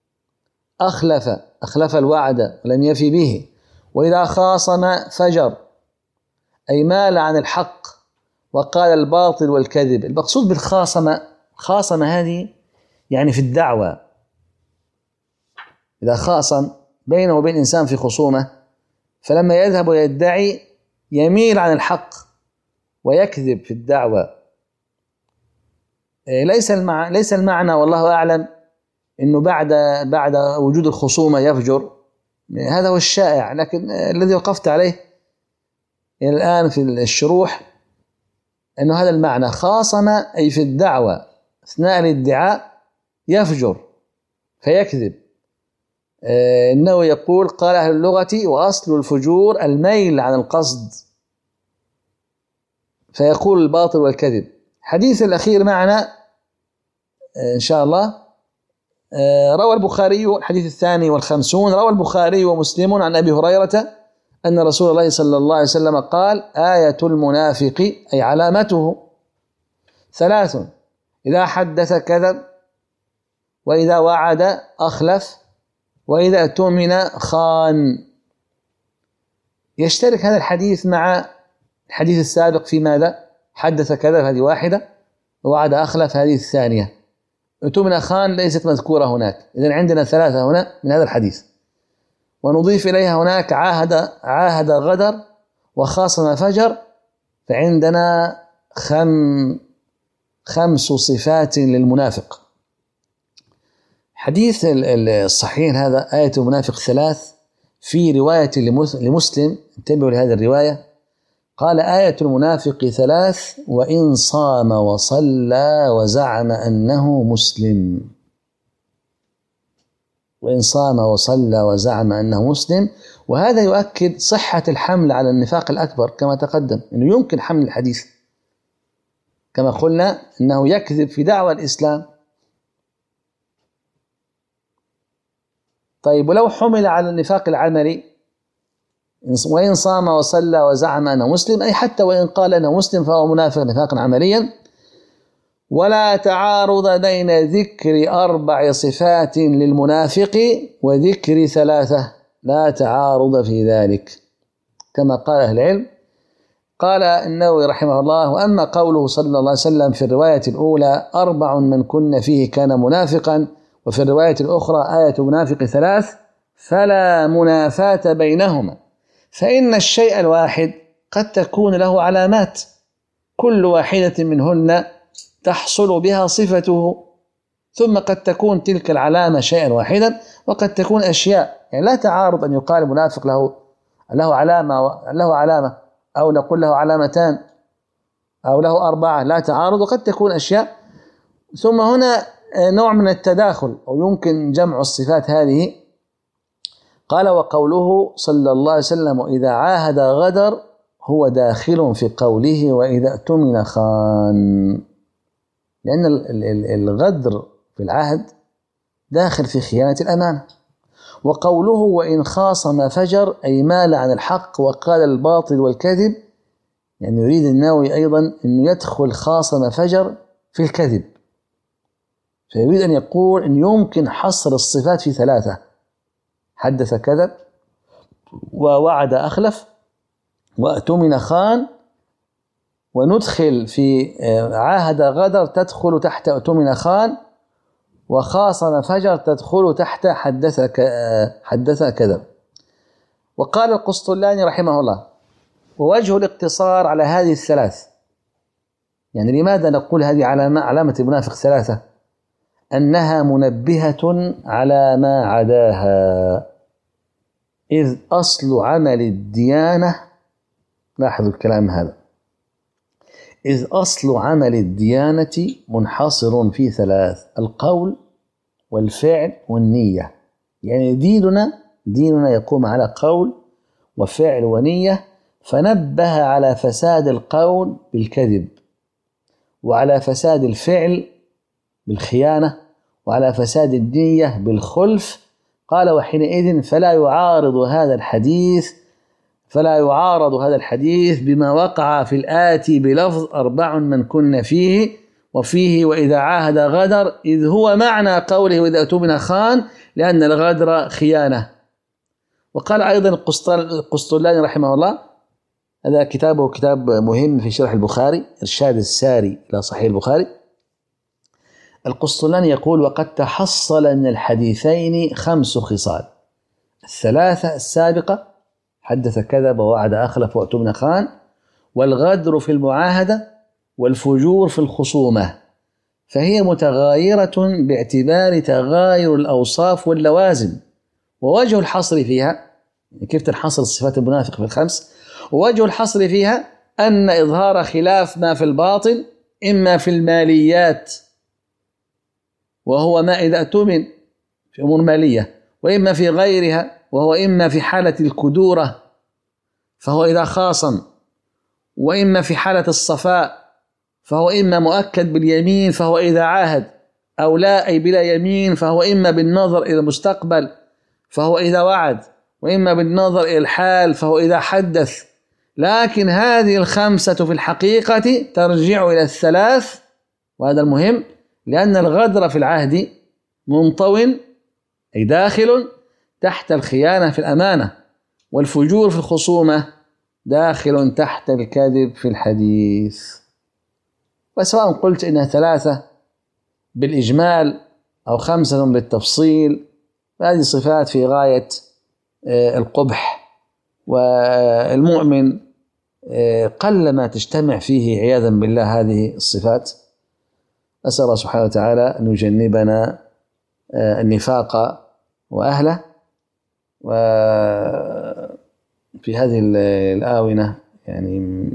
أخلف الوعد ولم يفي به. وإذا خاصم فجر، أي مال عن الحق وقال الباطل والكذب. المقصود بالخاصمة هذه يعني في الدعوة، إذا خاصم بينه وبين إنسان في خصومة، فلما يذهب ويدعي يميل عن الحق ويكذب في الدعوة، ليس المعنى والله أعلم إنه بعد وجود الخصومة يفجر، هذا هو الشائع، لكن الذي وقفت عليه إلى الآن في الشروح أنه هذا المعنى خاصم، أي في الدعوة أثناء الادعاء يفجر فيكذب. إنه يقول قال أهل اللغة وأصل الفجور الميل عن القصد، فيقول الباطل والكذب. حديث الأخير معنا إن شاء الله روى البخاري، الحديث 52، روى البخاري ومسلم عن أبي هريرة أن رسول الله صلى الله عليه وسلم قال آية المنافق أي علامته 3: إذا حدث كذب، وإذا وعد أخلف، وإذا اؤتمن خان. يشترك هذا الحديث مع الحديث السابق في ماذا؟ حدث كذب هذه واحدة، ووعد أخلف هذه الثانية، اؤتمن خان ليست مذكورة هناك. إذن عندنا 3 هنا من هذا الحديث، ونضيف إليها هناك عاهد غدر وخاصم فجر، فعندنا 5 صفات للمنافق. حديث الصحيح هذا آية المنافق 3 في رواية لمسلم، انتبهوا لهذه الرواية، قال آية المنافق 3 وإن صام وصلى وزعم أنه مسلم. وإن صام وصلى وزعم أنه مسلم. وهذا يؤكد صحة الحمل على النفاق الأكبر كما تقدم، أنه يمكن حمل الحديث كما قلنا أنه يكذب في دعوى الإسلام. طيب ولو حمل على النفاق العملي، وإن صام وصلى وزعم أنه مسلم، أي حتى وإن قال أنه مسلم فهو منافق نفاقا عمليا. ولا تعارض بين ذكر 4 صفات للمنافق وذكر 3، لا تعارض في ذلك كما قال أهل العلم. قال النووي رحمه الله: وأما قوله صلى الله عليه وسلم في الرواية الأولى 4 من كن فيه كان منافقا، وفي الرواية الأخرى آية منافق 3، فلا منافاة بينهما، فإن الشيء الواحد قد تكون له علامات كل واحدة منهن تحصل بها صفته، ثم قد تكون تلك العلامة شيئا واحدا، وقد تكون أشياء. يعني لا تعارض أن يقال المنافق له علامة أو نقول له علامتان أو له 4، لا تعارض، وقد تكون أشياء. ثم هنا نوع من التداخل أو يمكن جمع الصفات هذه. قال: وقوله صلى الله عليه وسلم إذا عاهد غدر، هو داخل في قوله وإذا اؤتمن خان، لأن الغدر في العهد داخل في خيانة الأمانة. وقوله وإن خاصم فجر، أي مال عن الحق وقال الباطل والكذب، يعني يريد النووي أيضا أنه يدخل خاصم فجر في الكذب، فيريد أن يقول أن يمكن حصر الصفات في 3: حدث كذب، ووعد أخلف، وأتمن خان، وندخل في عاهد غدر تدخل تحت أتمن خان، وخاصم فجر تدخل تحت حدث كذب. وقال القسطلاني رحمه الله: ووجه الاقتصار على هذه 3، يعني لماذا نقول هذه علامة المنافق 3؟ أنها منبهة على ما عداها، إذ أصل عمل الديانة، لاحظوا الكلام هذا، إذ أصل عمل الديانة منحصر في 3: القول والفعل والنية. يعني ديننا يقوم على قول وفعل ونية، فنبه على فساد القول بالكذب، وعلى فساد الفعل بالخيانة، وعلى فساد النية بالخلف. قال: وحينئذ فلا يعارض هذا الحديث بما وقع في الآتي بلفظ 4 من كن فيه، وفيه وإذا عاهد غدر، إذ هو معنى قوله وإذا اؤتمن خان، لأن الغدر خيانة. وقال أيضا القسطلاني رحمه الله، هذا كتابه كتاب مهم في شرح البخاري، إرشاد الساري إلى صحيح البخاري. القسطلاني يقول: وقد تحصل من الحديثين 5 خصال: 3 السابقة، حدث كذب ووعد أخلف وأتمن خان، والغدر في المعاهدة، والفجور في الخصومة. فهي متغايرة باعتبار تغاير الأوصاف واللوازم. ووجه الحصر فيها، كيف تنحصر صفات المنافق في الخمس؟ ووجه الحصر فيها أن إظهار خلاف ما في الباطن إما في الماليات وهو ما إذا اؤتمن في أمور مالية، وإما في غيرها وهو إما في حالة الكدورة فهو إذا خاصم، وإما في حالة الصفاء فهو إما مؤكد باليمين فهو إذا عاهد، أو لا أي بلا يمين فهو إما بالنظر إلى المستقبل فهو إذا وعد، وإما بالنظر إلى الحال فهو إذا حدث. لكن هذه الخمسة في الحقيقة ترجع إلى الثلاث، وهذا المهم، لأن الغدر في العهد منطو أي داخل تحت الخيانة في الأمانة، والفجور في الخصومة داخل تحت الكذب في الحديث. وسواء قلت إنها ثلاثة بالإجمال أو خمسة بالتفصيل، هذه صفات في غاية القبح، والمؤمن قلما تجتمع فيه عياذا بالله هذه الصفات. أسأل الله سبحانه وتعالى أن يجنبنا النفاق وأهله. وفي هذه الآونة يعني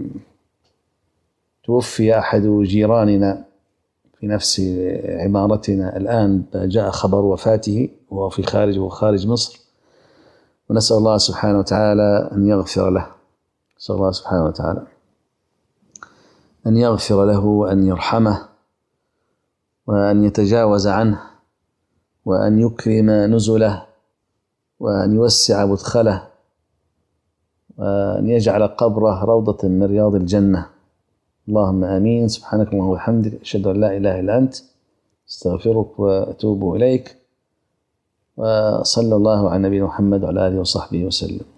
توفي أحد جيراننا في نفس عمارتنا الآن، جاء خبر وفاته وهو في خارج مصر، ونسأل الله سبحانه وتعالى أن يغفر له. نسأل الله سبحانه وتعالى أن يغفر له وأن يرحمه وأن يتجاوز عنه وأن يكرم نزله وأن يوسع مدخله وأن يجعل قبره روضة من رياض الجنة. اللهم آمين. سبحانك اللهم وبحمدك، أشهد أن لا إله إلا أنت، استغفرك وأتوب إليك. وصلى الله على نبينا محمد وعلى آله وصحبه وسلم.